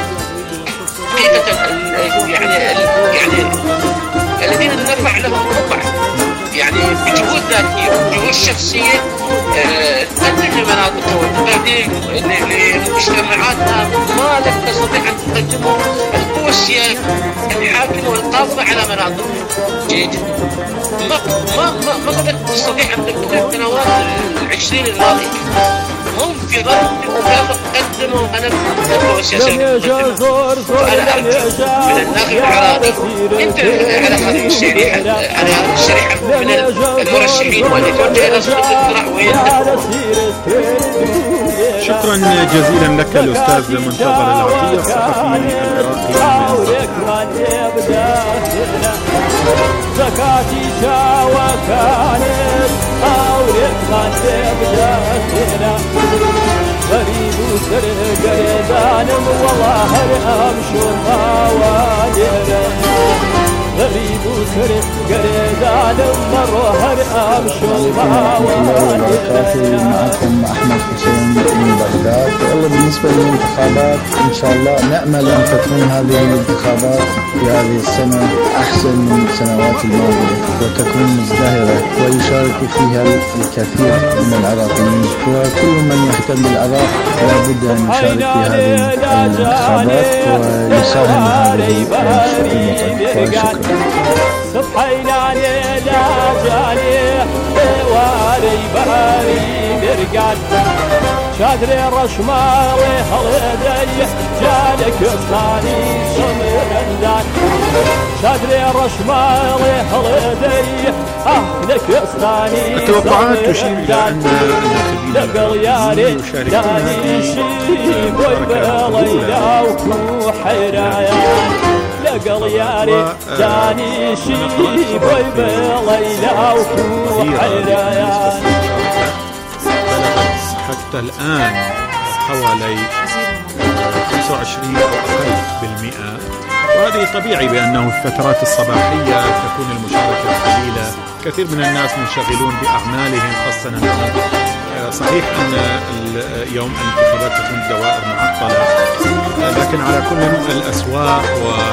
حقيقة يعني يعني الذين نرفع لهم الرفع يعني بجهود ذاتية وجهود شخصية تقدم لمناطقها وتقدم لمجتمعاتها ما لم تستطيع أن تقدمه القوى السياسية الحاكمة والقابضة على مناطقها. جيد ما ما ما ما قدرت تستطيع أن تقدم السنوات العشرين الماضية. هم في ظل قدموا أنا القوى السياسية وأنا أرجو من الناخب العراقي أنت على هذه الشريحة على هذه الشريحة من المرشحين واللي توجه إلى صندوق الاقتراع وينتهي. شكرا جزيلا لك الأستاذ منتظر العطية الصحفي العراقي. زكاتي شاوى كانت أوريك ما تبدأ غريب وسر قردانم والله هرأم شرطا وادرا غريب وسر قردانم مرة هرأم معكم أحمد حسين من بغداد. والله بالنسبة للانتخابات إن شاء الله نأمل أن تكون هذه الانتخابات في هذه السنة أحسن من السنوات الماضية وتكون مزدهرة ويشارك فيها الكثير من العراقيين، وكل من يهتم بالعراق لابد أن يشارك في هذه الانتخابات ويساهم هذه الوطن. شكرا. شادري رشماوي هلدي جالك الثاني سمرندان شادري رشماوي هلدي أهلك الثاني. التوقعات تشير إلى أن الخبير يشاركون في بليلة وحرايان لقلياري داني شي بوي بليلة وحرايان. حتى الآن حوالي خمسة وعشرين أو أقل بالمئة، وهذه طبيعي بأنه في الفترات الصباحية تكون المشاركة قليلة. كثير من الناس منشغلون بأعمالهم خاصة أنهم صحيح أن اليوم الانتخابات تكون دوائر معطلة، لكن على كل الأسواق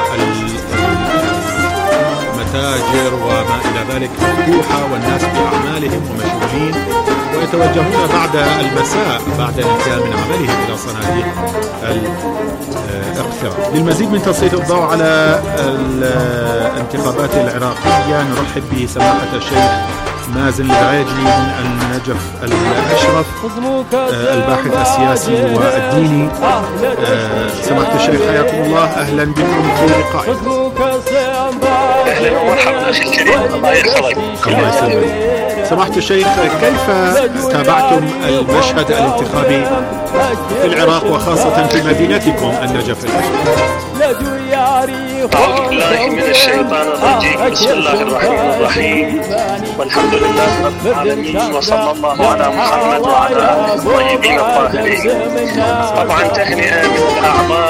والمتاجر وما إلى ذلك مفتوحة والناس بأعمالهم ومشغولين ويتوجهون بعد المساء بعد الانتهاء من عملهم إلى صناديق الاقتراع. للمزيد من تسليط الضوء على الانتخابات العراقية نرحب بسماحة الشيخ مازن البعيجلي من النجف الأشرف، الباحث السياسي والديني. سماحة الشيخ حياكم الله، أهلا بكم في لقائنا. أهلا ومرحبا أخي الكريم، الله يحفظك. الله يسلمك. سماحة الشيخ، كيف تابعتم المشهد الانتخابي في العراق وخاصة في مدينتكم النجف الأشرف؟ أعوذ بالله من الشيطان الرجيم، بسم الله الرحمن الرحيم، والحمد لله رب العالمين، وصلى الله على محمد وعلى آله الطيبين الطاهرين. طبعا تهنئة من الأعمار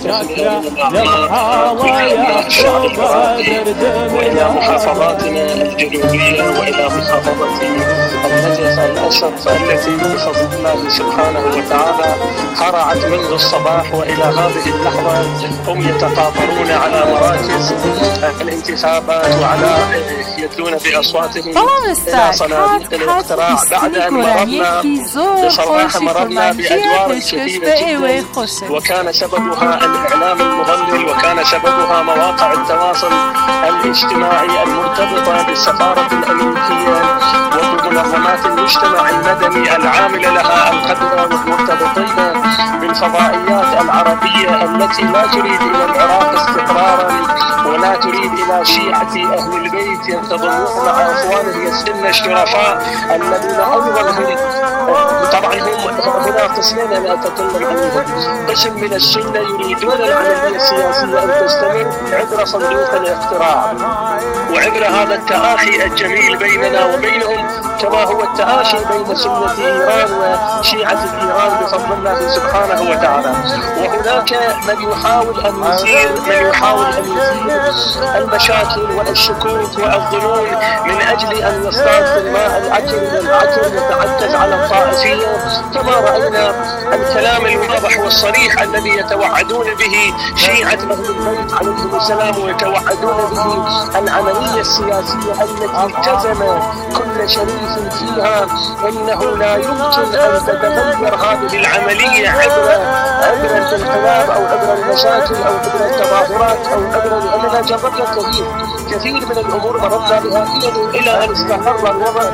إلى الشعب العراقي وإلى محافظاتنا الجنوبية وإلى محافظة النجف الأشرف التي بفضل الله سبحانه وتعالى هرعت منذ الصباح وإلى هذه اللحظة هم يتقاطرون على مراكز الانتخابات وعلى يدلون بأصواتهم إلى صناديق الاقتراع بعد أن مررنا بصراحة مررنا بأدوار شديدة جدا وكان سببها الإعلام المضلل وكان سببها مواقع التواصل الاجتماعي المرتبطة بالسفارة الأمريكية وبمنظمات المجتمع المدني العاملة لها القدرة والمرتبطين بالفضائيات العربية التي لا تريد إلى العراق استقرارا ولا تريد إلى شيعة أهل البيت ينتظمون مع أخوانهم السنة الشرفاء الذين أيضا هم طبعا هم هنا قسمين أنا أتكلم عنهم. قسم من السنة يريدون العملية السياسية أن تستمر عبر صندوق الاقتراع وعبر هذا التآخي الجميل بيننا وبينهم كما هو التآخي بين سنة إيران وشيعة إيران بفضل الله سبحانه وتعالى. وهناك من يحاول أن يثير من يحاول أن يثير المشاكل والشكوك والظنون من أجل أن يصطاد في الماء العكر والعكر يتعكز على الطائفية كما رأينا الكلام الواضح والصريح الذي يتوعدون به شيعة أهل البيت عليهم السلام ويتوعدون به العملية السياسية التي كتم كل شريف فيها إنه لا يمكن أن تتغير هذه العملية عبر عبر الانقلاب أو عبر المشاكل أو عبر التظاهرات أو عبر لأننا جربنا كثير كثير من الأمور مررنا بها إلى أن استقر الوضع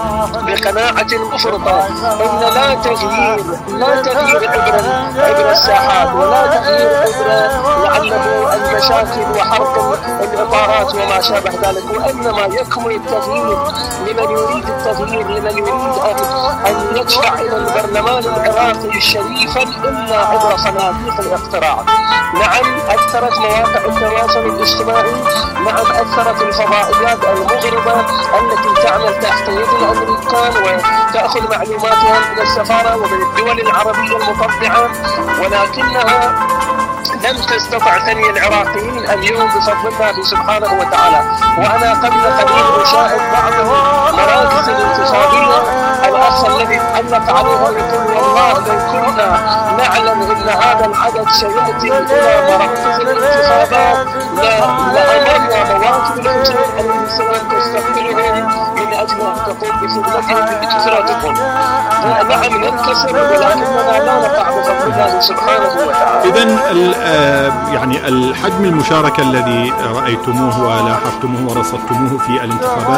بقناعة مفرطة إن لا تغيير لا تغيير عبر عبر الساحات ولا تغيير عبر لعله المشاكل وحرق الإطارات وما شابه ذلك، وإنما يكمن التغيير لمن يريد التغيير لمن يريد أن يدفع إلى البرلمان العراقي شريفا إلا عبر صناديق الاقتراع. نعم أثرت مواقع التواصل الاجتماعي، نعم أثرت الفضائيات المغربة التي تعمل تحت يد الأمريكان وتأخذ معلوماتها من السفارة ومن الدول العربية المطبعة، ولكنها لم تستطع ثني العراقيين اليوم بفضل الله سبحانه وتعالى. وأنا قبل قليل أشاهد بعض المراكز الانتخابية الأخ الذي علق عليها يقول والله لو كنا نعلم أن هذا العدد سيأتي إلى مراكز الانتخابات لأمرنا مواكب الحسين عليه السلام تستقبلهم من أجل أن تقول بخدمتهم بكثرتكم. نعم ننتصر ولكننا لا نقع بفضل الله سبحانه وتعالى. إذن يعني الحجم المشاركة الذي رأيتموه ولاحظتموه ورصدتموه في الانتخابات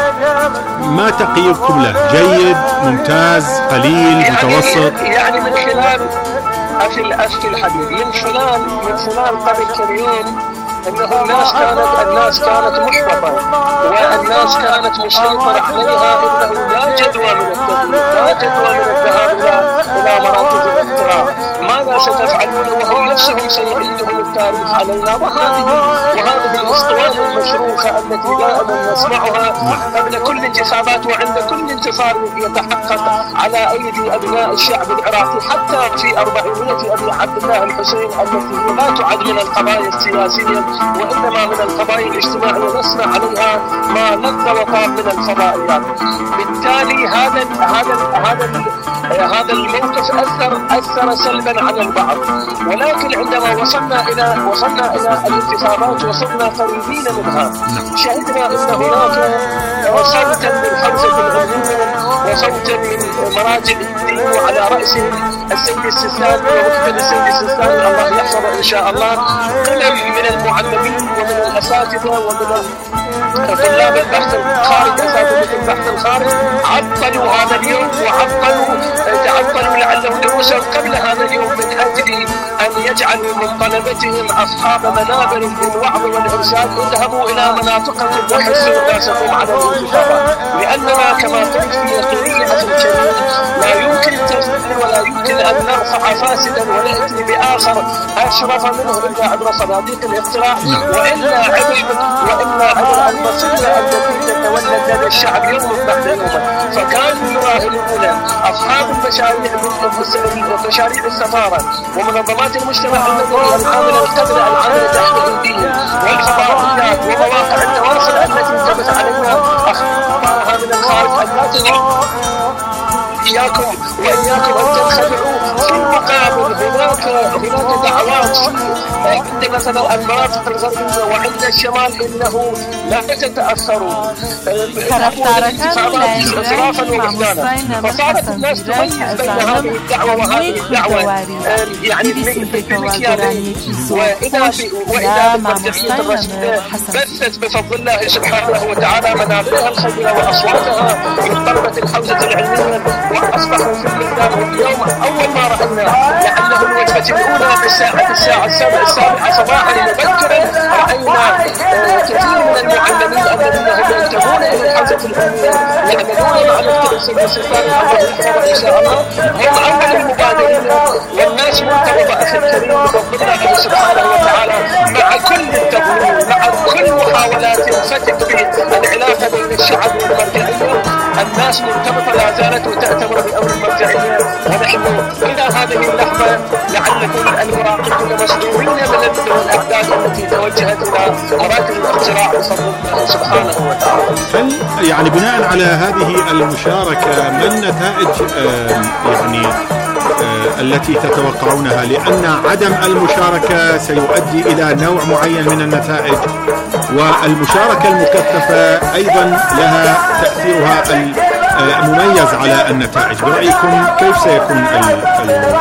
ما تقييمكم له؟ جيد، ممتاز، قليل، يعني متوسط؟ يعني من خلال أخي الأخي الحبيب من خلال من خلال قبل كم يوم أنه الناس كانت الناس كانت محبطة والناس كانت مسيطرة عليها أنه لا جدوى من التغيير، لا جدوى من الذهاب إلى إلى مراكز الاقتراع. ماذا ستفعلون وهم نفسهم سيعيدهم التاريخ علينا؟ وهذه وهذه الأسطوانة المشروخة التي دائما نسمعها قبل كل انتخابات وعند كل انتصار يتحقق على أيدي أبناء الشعب العراقي، حتى في أربعينية أبي عبد الله الحسين التي لا تعد من القضايا السياسية وإنما من القضايا الاجتماعية نسمع عليها ما لذ وطاب من الفضائيات. بالتالي هذا هذا هذا هذا الموقف أثر أثر سلبا على البعض، ولكن عندما وصلنا إلى وصلنا إلى الانتخابات وصلنا قريبين منها شهدنا أن هناك صوتا من حوزة العلمية وصوتا من مراجع الدين وعلى رأسهم السيد السيستاني ومقتدى السيد السيستاني الله يحفظه إن شاء الله، قلم من المعلمين ومن الأساتذة ومن طلاب البحث الخارج أساتذة البحث الخارج عطلوا هذا اليوم وعطلوا تعطلوا لعلهم دروسهم قبل هذا اليوم من أجل أن يجعلوا من طلبتهم أصحاب منابر للوعظ والإرشاد يذهبوا إلى مناطقهم ويحسوا ناسهم على الانتخابات، لأننا كما قلت في يقيني أخي الكريم لا يمكن تجديد ولا يمكن أن نرفع فاسدا ونأتي بآخر أشرف منه إلا عبر صناديق الاقتراع وإلا عبر وإلا عبر المصيرة التي تتولد لدى الشعب يوم بعد يوم. فكانوا يراهنون أصحاب المشاريع من مشاريع السفارة ومنظمات المجتمع المدني العاملة القبل العاملة تحت أيديهم والفضائيات ومواقع التواصل التي تبث علينا أخبارها من الخارج أن لا تجد إياكم وإياكم أن تنخدعوا. في المقابل هناك هناك دعوات عند مثلا المناطق الغربية وعند الشمال إنه لا تتأثروا إسرافا وبهتانا، فصارت الناس تميز بين هذه الدعوة وهذه الدعوة يعني بالمكيالين. وإذا وإذا بالمرجعية الرسمية بثت بفضل الله سبحانه وتعالى منابرها الخيرة وأصواتها من طلبة الحوزة العلمية وأصبحوا في الميدان. واليوم أول ما رأينا لعله الوجبة الأولى بالساعة الساعة السابعة السابعة صباحا مبكرا رأينا كثير من المعلمين الذين هم ينتمون إلى الحوزة العلمية يعملون مع مكتب السيد السلطان الله يحفظه إن شاء الله هم أول المبادرين، والناس مرتبطة أخي الكريم بفضل الله سبحانه وتعالى مع كل التغيير مع كل محاولات فتك بالعلاقة بين الشعب والمرجعية. الناس مرتبطة لا زالت وتأتمر بأمر المرجعية، ونحن إلى هذه اللحظة لعلكم المراقبون مسؤولين من الأحداث التي توجهت إلى مراكز الاقتراع بفضل الله سبحانه وتعالى. هل يعني بناء على هذه المشاركة ما النتائج يعني التي تتوقعونها؟ لأن عدم المشاركة سيؤدي إلى نوع معين من النتائج، والمشاركة المكثفة أيضا لها تأثيرها المميز على النتائج. برأيكم كيف سيكون المشاركة؟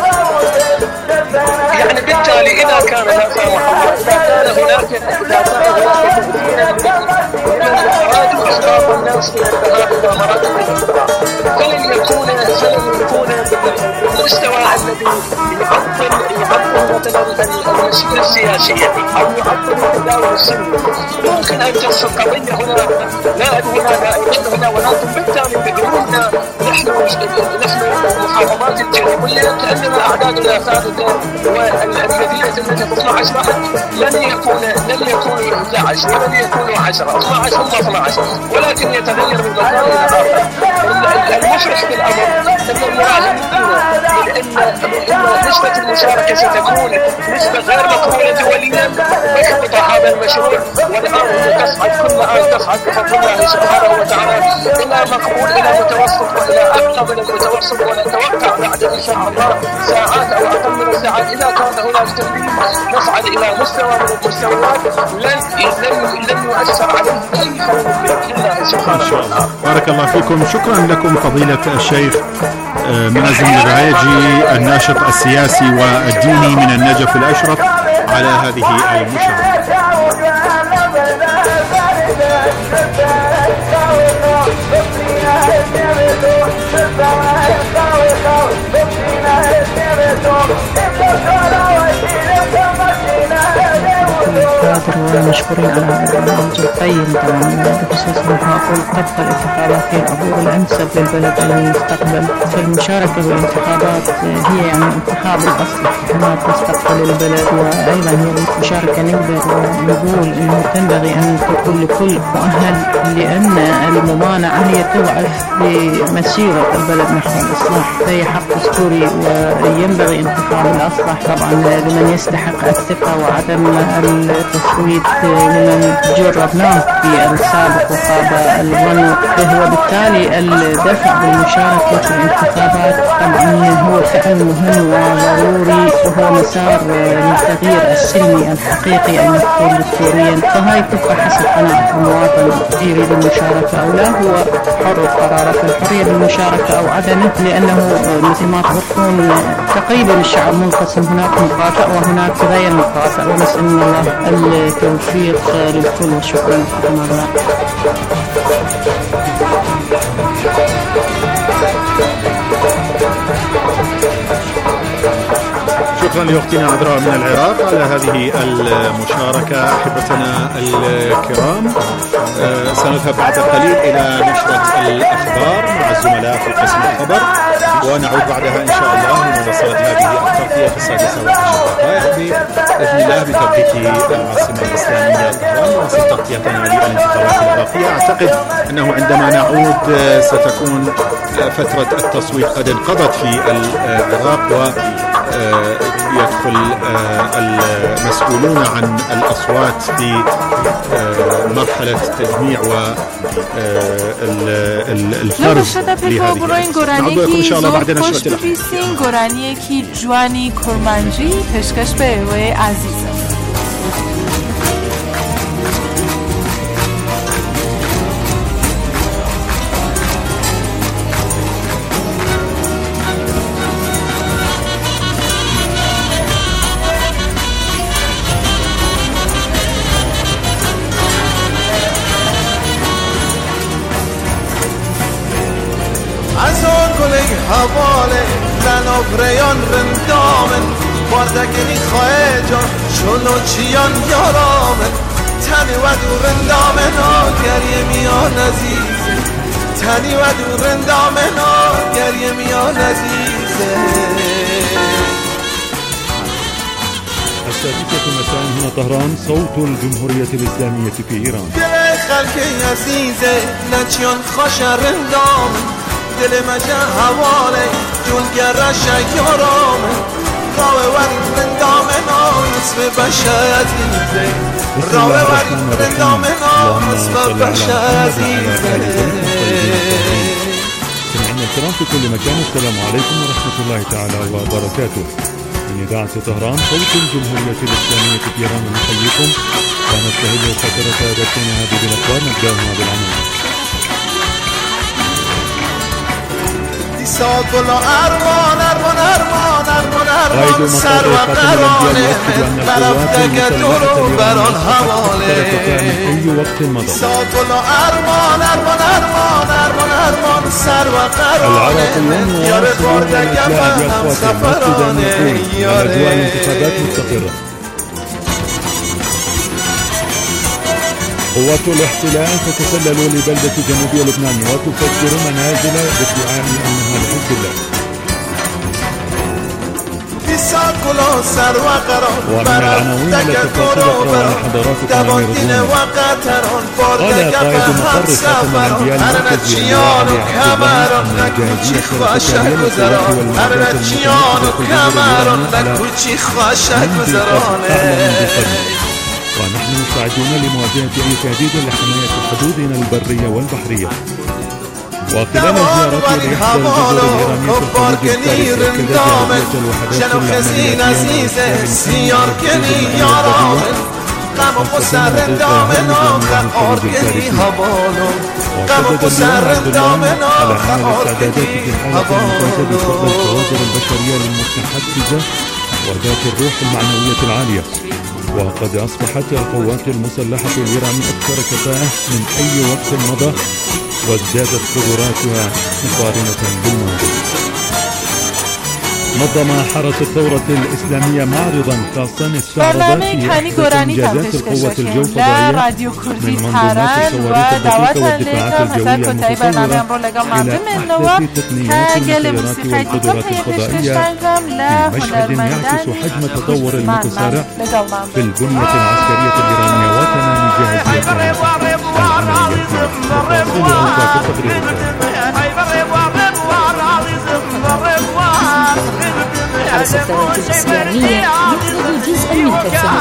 يعني بالتالي إذا كان هذا محمد إذا كان هناك إذا كان هناك من الإخراج وإخراج الناس من الذهاب إلى مراكز الاقتراع فلن يكون فلن يكون بالمستوى الذي يعطل يعطل مثلا المسؤولية السياسية أو يعطل التداول السلمي. ممكن أن تصل قضية هنا لا هنا لا هنا ولكن بالتالي بدوننا نحن نحن المحافظات الجنوبية كأننا أعدادنا ثابتة، والذين سنة اثنا عشر لن يكون لن يكونوا احدى عشر ولن يكونوا عشرة، اثنا عشر هم اثنا عشر، ولكن يتغير من مكان إلى آخر. المفرح بالأمر أن المراهنين من أن نسبة المشاركة ستكون نسبة غير مقبولة دوليا، يحبط هذا المشروع، والآن تصعد كل آن تصعد بفضل الله سبحانه وتعالى إلى مقبول إلى متوسط وإلى أقل من المتوسط، ونتوقع بعد إن شاء الله ساعات أو أقل من الساعات إذا كان هناك تدريب نصعد إلى مستوى من المستويات لن لن يؤثر عليه أي خلل بإذن الله سبحانه وتعالى. بارك الله فيكم. شكرا لكم فضيلة الشيخ مازن الرعيجي الناشط السياسي والديني من النجف الأشرف على هذه المشاركة. القادر والمشكورين على هذا البرنامج القيم طبعا، بخصوص محافل قبل الانتخابات هي العبور الأنسب للبلد للمستقبل. فالمشاركة بالانتخابات هي يعني انتخاب الأصلح حماية مستقبل البلد، وأيضا هي المشاركة نقدر نقول أنه تنبغي أن تكون لكل مؤهل، لأن الممانعة هي تضعف بمسيرة البلد نحو الإصلاح، فهي حق دستوري وينبغي انتخاب الأصلح طبعا لمن يستحق الثقة وعدم التصويت لمن جربناه في السابق وخاب الظن. فهو بالتالي الدفع بالمشاركة في الانتخابات طبعا هو فعل مهم وضروري، وهو مسار للتغيير السلمي الحقيقي المفروض دستوريا. فهاي تبقى حسب قناعة المواطن يريد المشاركة أو لا، هو حر القرار في الحرية بالمشاركة أو عدمه، لأنه مثل ما تعرفون تقريبا الشعب منقسم، هناك مقاطع وهناك غير مقاطع، ونسأل الله التوفيق للكل وشكرا لكم. شكرا لأختنا عذراء من العراق على هذه المشاركة. أحبتنا الكرام، سنذهب بعد قليل إلى نشرة الأخبار مع الزملاء في قسم الخبر، ونعود بعدها إن شاء الله لمواصلة هذه التغطية في السادسة والعشرين دقائق بإذن الله بتوقيت العاصمة الإسلامية طهران، ونواصل تغطيتنا للانتخابات العراقية. أعتقد أنه عندما نعود ستكون فترة التصويت قد انقضت في العراق، و يدخل المسؤولون عن الأصوات في مرحلة تجميع والفرز لهذه. نعود لكم إن شاء الله بعد نشرة الأخبار. حواله لنو بریان رندامن باردگنی خواه جان شلو چیان یارامن تنی و دو رندامن گریه میان عزیزه تنی و دو رندامن گریه میان عزیزه. السادسة مساء هنا طهران، صوت الجمهورية الإسلامية في إيران. دل خلقی عزیزه نچیان خوش رندامن دل مجه حواله جلگرش یارامه راوه ورین رندامه ناس به بشه عزیزه راوه ورین رندامه ناس به بشه عزیزه. سمعنا الكرام في كل مكان، السلام عليكم ورحمة الله تعالى وبركاته. من إذاعة طهران صوت الجمهورية الإسلامية في إيران نحييكم ونستهل فترة بثنا هذه الأخبار. نبدأها بالعناوين. ساقل ارمان ارمان ارمان ارمان ارمان سر و قرانه برفته دورو بران حواله ساقل ارمان ارمان ارمان ارمان ارمان سر و قرانه یار باردگم هم سفرانه یاره. قوات الاحتلال تتسلل لبلدة جنوبي لبنان وتفجر منازل بادعاء أنها لحزب الله. ومن العناوين التي تقرأ حضراتكم أمير قال قائد مقر خاتم الأنبياء المركزي للوالي عبد الله أن الجاهزية القتالية للقوات والمعدات المتمكنة على منذ قبل ونحن مستعدون لمواجهة أي تهديد لحماية حدودنا البرية والبحرية. وخلال زيارته لإحدى الجزر الإيرانية في الخليج الثالث أكدت جهازية الوحدات العملية وشدد اليوم عبد الله على أن الاستعدادات في حالة ممتازة بفضل الكوادر البشرية المتحفزة وذات الروح المعنوية العالية. وقد أصبحت القوات المسلحة الإيرانية أكثر كفاءة من أي وقت مضى وازدادت قدراتها مقارنة بالماضي. نظم حرس الثورة الإسلامية معرضا خاصا استعرض فيه أحدث إنجازات القوة الجو الفضائية من منظومات الصواريخ الدقيقة والدفاعات الجوية المتطورة إلى أحدث تقنيات السيارات والقدرات الفضائية في مشهد يعكس حجم التطور المتسارع في البنية العسكرية الإيرانية وتنامي جاهزيتها العملية. حرس الثورة الإسلامية يطرد جزءا من فلسفة